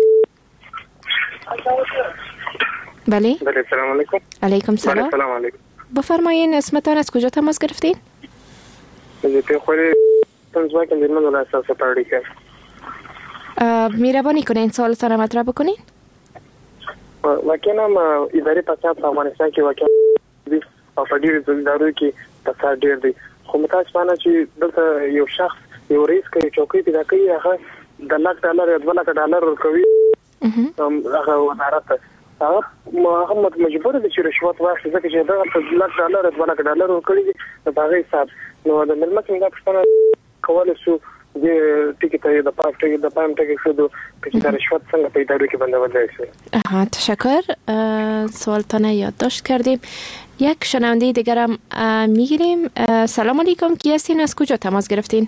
بله. بله سلام علیکم. علیکم سلام. بله سلام علیکم. بفرمایین اسمتان، از کجا تماس گرفتین؟ زیتی خوری تنزوای که دیرمن ولی اساس پردی کرد. میربانی کنین سوالتان مطرح بکنین؟ واقعا هم اداری فساد په افغانستان کې واقعا دي او په ډیرو ځایونو کې فساد ډیر دی. خو متاسفانه چې دلته یو شخص یو رئیس کوي چوکۍ پیدا کوي، هغه د لک ډالر یا دوه لک ډالر ورکوي هغه وزارت هغه محمد مجبور دی چې رشوت واخلي، ځکه چې دغه په لک ډالر دوه لک ډالر ورکړي دي په هغه حساب. نو د ملمت څنګه پښتنه کولای شو د ټیکټ د پاک ټیکټ د پام ټیکټ شو چې د رشوت څنګه په ادارو کې بندول شي. آها تشکر، سوالتان یادداشت کردیم. یک شنونده دیگر هم میگیریم. سلام علیکم، کی هستین، از کجا تماس گرفتین؟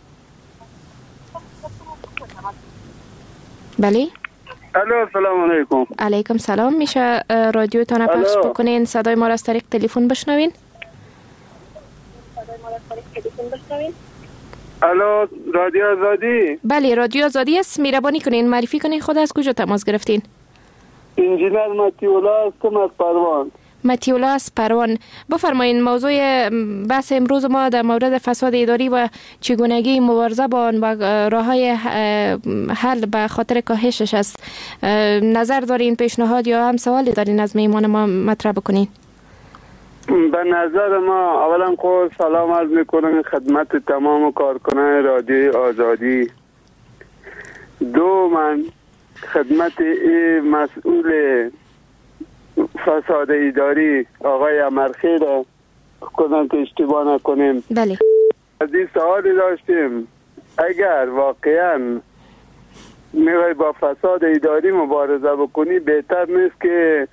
بله. الو سلام علیکم. علیکم سلام، میشه رادیوتان پخش بکنین صدای ما را از طریق تلفن بشنوین؟ الو رادیو آزادی. بله رادیو آزادی است، مهربانی کنین معرفی کنین خود از کجا تماس گرفتین؟ انجینر متیولا هستم از پروان. متیولا از پروان، بفرمایین موضوع بحث امروز ما در مورد فساد اداری و چگونگی مبارزه با آن و راههای حل به خاطر کاهشش است. نظر دارین، پیشنهاد یا هم سوالی دارین از مهمان ما مطرح بکنین؟ به نظر ما اولا خود سلام عرض میکنم خدمت تمام کارکنان رادیوی آزادی. دو من خدمت مسئول فساد اداری آقای امرخی را کنم که اشتباه نکنیم. بله. از این سوالی داشتیم اگر واقعا میخوای با فساد اداری مبارزه بکنی بهتر نیست که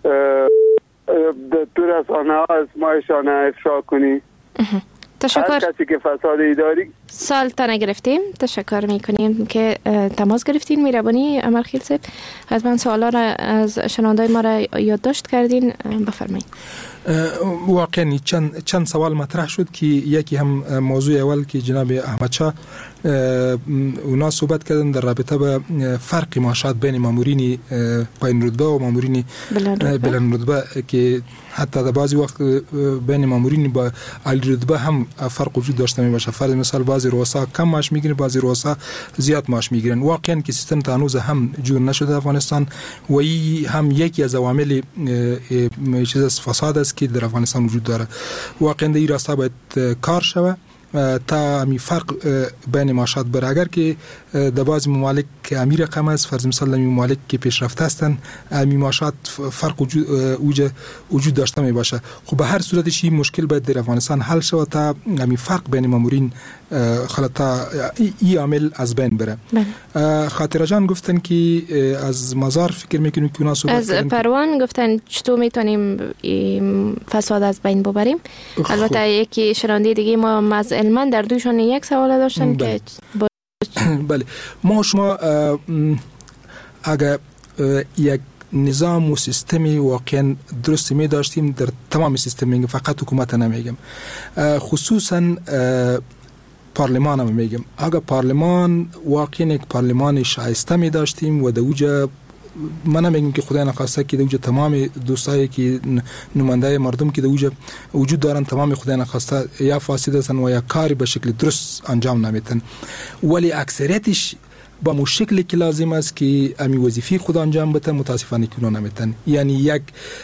تو رسانه ها اسمایشان افشا کنی؟ تشکر. هر کسی که فساد اداری سال تا نگرفتیم. تشکر میکنیم که تماس گرفتین. میربانی امرخیل صاحب حتما سوالا را از شنوندای ما را یادداشت کردین، بفرمایید. واقعا چند چند سوال مطرح شد که یکی هم موضوع اول که جناب احمد شاه اونا صحبت کردن در رابطه با فرق معاشات بین مامورین پایین رتبه و مامورین بلند رتبه که حتی در بعضی وقت بین مامورین با عالی رتبه هم فرق وجود داشته می باشه. فرض مثال بعضی رؤسا کم معاش میگیرن، بعضی رؤسا زیاد معاش میگیرن. واقعا که سیستم هنوز هم جور نشده افغانستان و این هم یکی از عوامل چیز از فساد است که در افغانستان وجود داره. واقعا در این راستا باید کار شود تا امی فرق بین معاشات بر اگر که در بعضی ممالک امی رقم است، فرض مثال امی ممالک که پیشرفته هستند امی معاشات فرق وجود وجود داشته می باشه. خب به هر صورتش این مشکل باید در افغانستان حل شود تا امی فرق بین مامورین خلاصا این عامل از بین بره. خاطره جان گفتن که از مزار فکر میکنیم که اونا صحبت از پروان گفتن چطور میتونیم فساد از بین ببریم. البته یکی شنونده دیگه ما از علمان در دوشون یک سوال داشتن بله. که بله ما شما اگر یک نظام و سیستمی واقعا درست می داشتیم در تمام سیستم، فقط حکومت نمیگم، خصوصا پارلمان هم میگم، اگر پارلمان واقعا یک پارلمان شایسته می داشتیم و در اوجا من نمیگم که خدای نخواسته که دوجه تمام دوستایی که نماینده مردم که دوجه وجود دارن تمام خدای نخواسته یا فاسد هستن و یا کاری به شکل درست انجام نمیتن، ولی اکثریتش با مو شکلی که لازم است که امی وظیفه خود انجام بده متاسفانه که اونا نمیتن. یعنی یک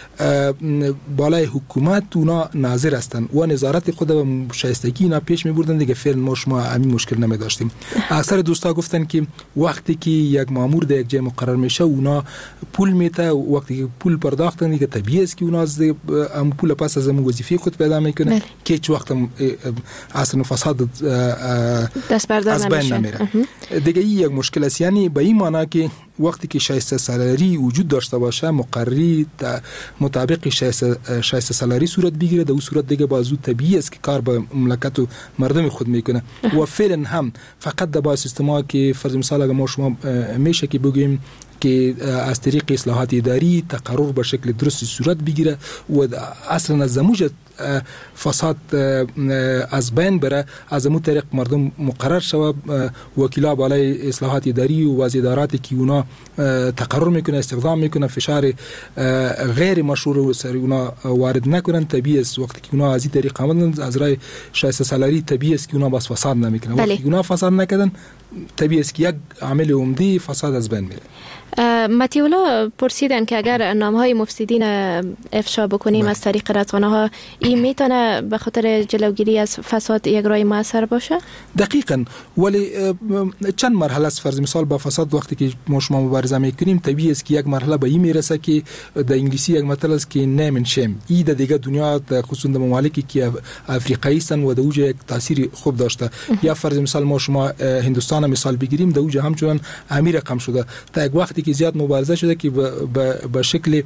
بالای حکومت اونا ناظر هستن و نظارت خود به شایستگی اینا پیش میبردن دیگه. فعلا ما شما امی مشکل نمی داشتیم. اکثر دوستا گفتن که وقتی که یک مامور در یک جای مقرر میشه اونا پول میته، وقتی که پول پرداختن دیگه طبیعی است که اونا از ام پول پس از ام وظیفه خود پیدا میکنه که هیچ وقت اصلا فساد دست بردار نمیشه دیگه. یک مشکل است، یعنی به این معنی که وقتی که شایسته سالاری وجود داشته باشه مقرری مطابق شایسته شایسته سالاری صورت بگیره، در اون صورت دیگه بازو طبیعی است که کار به مملکت و مردم خود میکنه. و فعلا هم فقط در با سیستما که فرض مثال اگه ما شما میشه که بگیم که از طریق اصلاحات اداری تقرر به شکل درست صورت بگیره و اصلا از زموج فساد از بین بره، از امو طریق مردم مقرر شود وکیلا بالای اصلاحات اداری و وزیداراتی که اونا تقرر میکنه استخدام میکنه فشار غیر مشروع سر اونا وارد نکنن. طبیعی است وقتی که اونا از این طریق آمدن از رای شایسته سالاری طبیعی است که اونا بس فساد نمیکنن. وقتی که اونا فساد نکردن طبیعی است که یک عامل عمده فساد از بین میره. متیولا پرسیدن که اگر نامهای مفسدین افشا بکنیم از طریق رسانه ها این میتونه به خاطر جلوگیری از فساد یک راه موثر باشه؟ دقیقاً، ولی چند مرحله است. فرض مثال با فساد وقتی که ما شما مبارزه میکنیم طبیعی است که یک مرحله به این میرسه که در انگلیسی یک متل است که name and shame. این در دیگه دنیا خصوصا در ممالکی که افریقایی هستن و در اوج یک تاثیر خوب داشته. یا فرض مثال ما شما هندوستان مثال بگیریم در اوج همچنان امیر رقم شده تا یک وقتی که زیاد مبارزه شده که به شکل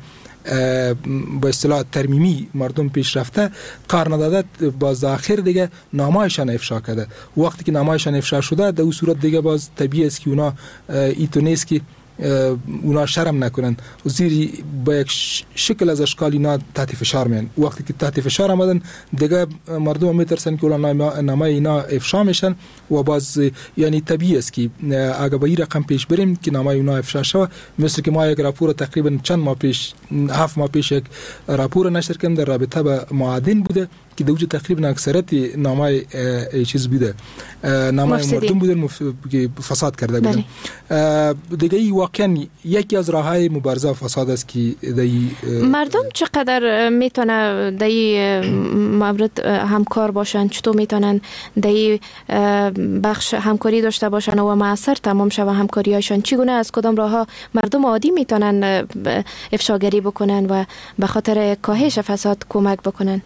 با اصطلاح ترمیمی مردم پیش رفته کار نداده، باز آخر دیگه نامایشان افشا کرده. وقتی که نامایشان افشا شده در اون صورت دیگه باز طبیعی است که اونا ایتو نیست که اونا شرم نکنن و زیری با یک شکل از اشکال اینا تحت فشار میان. وقتی که تحت فشار آمدن دیگه مردم میترسن که نامه اینا افشا میشن و باز یعنی طبیعی است که اگه با این رقم پیش بریم که نامه اینا افشا شود. مثل که ما یک راپور تقریبا چند ماه پیش هفت ماه پیش یک راپور نشر کردیم در رابطه با معادن بوده که دوجه تقریبا اکثریت نامه چیز بوده، نامه مردم بودن که فساد کرده بودن. دیگه ای واقعا یکی از راههای مبارزه فساد است که دی مردم چقدر میتونه دی مورد همکار باشن، چطور میتونن دی بخش همکاری داشته باشن و موثر تمام شوه همکاریاشون؟ چگونه از کدام راهها مردم عادی میتونن افشاگری بکنن و به خاطر کاهش فساد کمک بکنن؟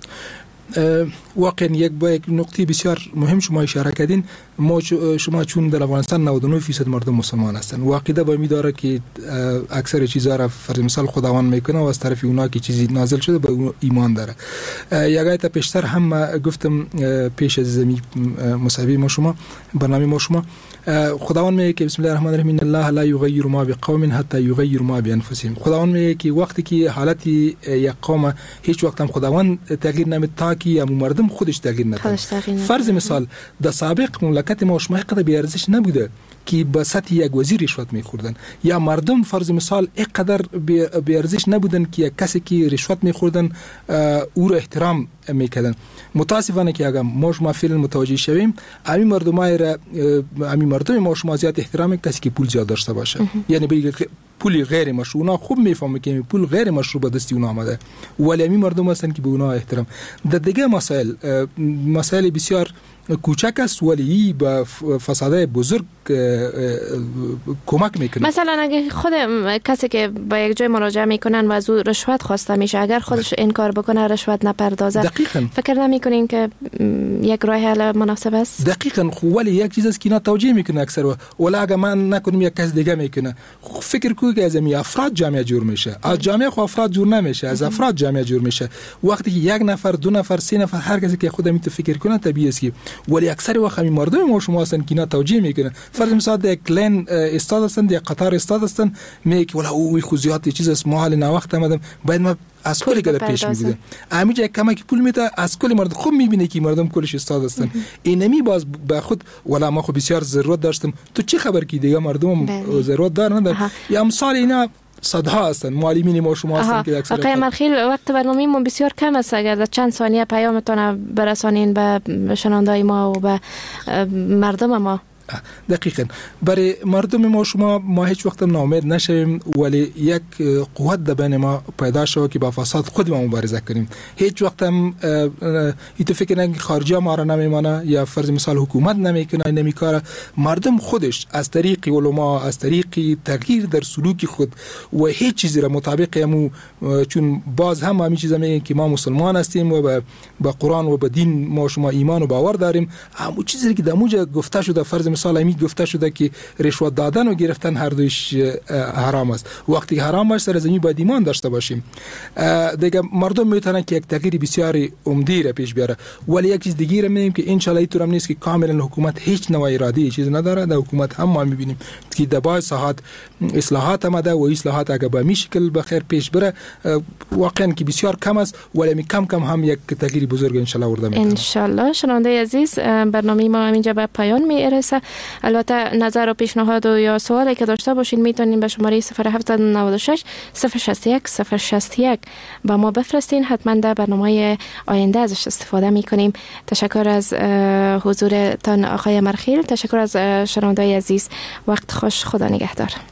واقعا یک با یک نقطه بسیار مهم شما اشاره کردین. ما شما چون در افغانستان نود و نه درصد مردم مسلمان هستند و عقیده با می داره که اکثر چیزا را فرض مثال خداوند میکنه و از طرف اونا که چیزی نازل شده به ایمان داره. یک آیت پیشتر هم گفتم پیش از زمین مصاحبه ما شما برنامه ما شما خداوند میگه که بسم الله الرحمن الرحیم ان الله لا یغیر ما بقوم حتی یغیروا ما بانفسهم. خداوند میگه که وقتی که حالت یک قوم هیچ وقت هم خداوند تغییر نمیده تا که مردم خودش تغییر نده. فرض مثال در سابق مملکت ما شما قدر بی ارزش نبوده که به سطح یک وزیر رشوت میخوردن، یا مردم فرض مثال اینقدر بی ارزش نبودن که یک کسی که رشوت میخوردن او را احترام میکردن. متاسفانه که اگر ما شما فعلا متوجه شویم امی مردمای را امی مردم ما شما زیاد احترام کسی که پول زیاد داشته باشه. یعنی بگه پول غیر مشروع، اونا خوب میفهمه که پول غیر مشروع به دستی اونا آمده، ولی امی مردم هستن که به اونا احترام. در دیگه مسائل مسائل بسیار کوچک است ولی با فسادهای بزرگ کمک میکنه. مثلا اگه خود کسی که با یک جای مراجعه میکنن و از او رشوت خواسته میشه اگر خودش انکار بکنه رشوت نپردازه، دقیقاً فکر نمیکنین که یک راه حل مناسب است؟ دقیقاً. خو ولی یک چیز است که اینا توجیه میکنه اکثر، ولی اگه من نکنم یک کس دیگه میکنه. فکر کوی که از می افراد جامعه جور میشه، از جامعه خو افراد جور نمیشه، از افراد جامعه جور میشه. وقتی که یک نفر دو نفر سه نفر هر کسی که خودم تو فکر کنه طبیعی است که، ولی اکثر وقت می مردم ما شما هستن که اینا توجیه میکنه. فرض مثال یک لین استاد هستن یا قطار استاد هستن میگه ولی او خوزیات چیز است ما حال نه وقت آمدم باید ما از کلی که پیش میگیره امیجا کمک پول میده از کلی مردم خوب میبینه که مردم کلش استاد هستن. اینمی باز به خود ولی ما خو بسیار ضرورت داشتم تو چه خبر کی دیگه مردم ضرورت دارن یا امثال اینا صدها هستن، معلمین ما شما هستن که اکثر آقای مرخیل وقت برنامه ما بسیار کم است، اگر در چند ثانیه پیامتان برسانین به شنوندای ما و به مردم ما. دقیقاً برای مردم ما شما ما هیچ وقت ناامید نشویم، ولی یک قوت در بین ما پیدا شود که با فساد خود ما مبارزه کنیم. هیچ وقت هم ایتو فکر نکنید خارجی ما را نمیمانه یا فرض مثال حکومت نمیکنه نمیکاره، مردم خودش از طریق علما، از طریق تغییر در سلوک خود و هیچ چیزی را مطابق همو، چون باز هم همین چیزا میگن که ما مسلمان هستیم و به با قرآن و به دین ما شما ایمان و باور داریم، همون چیزی که در موجه گفته شده فرض مثال امی گفته شده که رشوت دادن و گرفتن هر دویش حرام است. وقتی که حرام است سر زمین باید ایمان داشته باشیم. دیگه مردم میتونن که یک تغییر بسیار عمده را پیش بیاره، ولی یک چیز دیگه را میگیم که ان شاء الله اینطور هم نیست که کاملا حکومت هیچ نوع اراده چیز نداره. در حکومت هم ما میبینیم که در باید ساحات اصلاحات آمده و اصلاحات اگه به می شکل بخیر پیش بره واقعا که بسیار کم است، ولی می کم کم هم یک تغییر بزرگ ان شاء الله ورده میکنه. ان شاء الله. شنونده عزیز، برنامه ما همینجا به پایان میرسه. البته نظر و پیشنهاد و یا سوالی که داشته باشین میتونین به شماره صفر هفت نه شش صفر شش یک صفر شش یک با ما بفرستین. حتما در برنامه آینده ازش استفاده میکنیم. تشکر از حضورتان آقای مرخیل، تشکر از شنونده عزیز. وقت خوش، خدا نگهدار.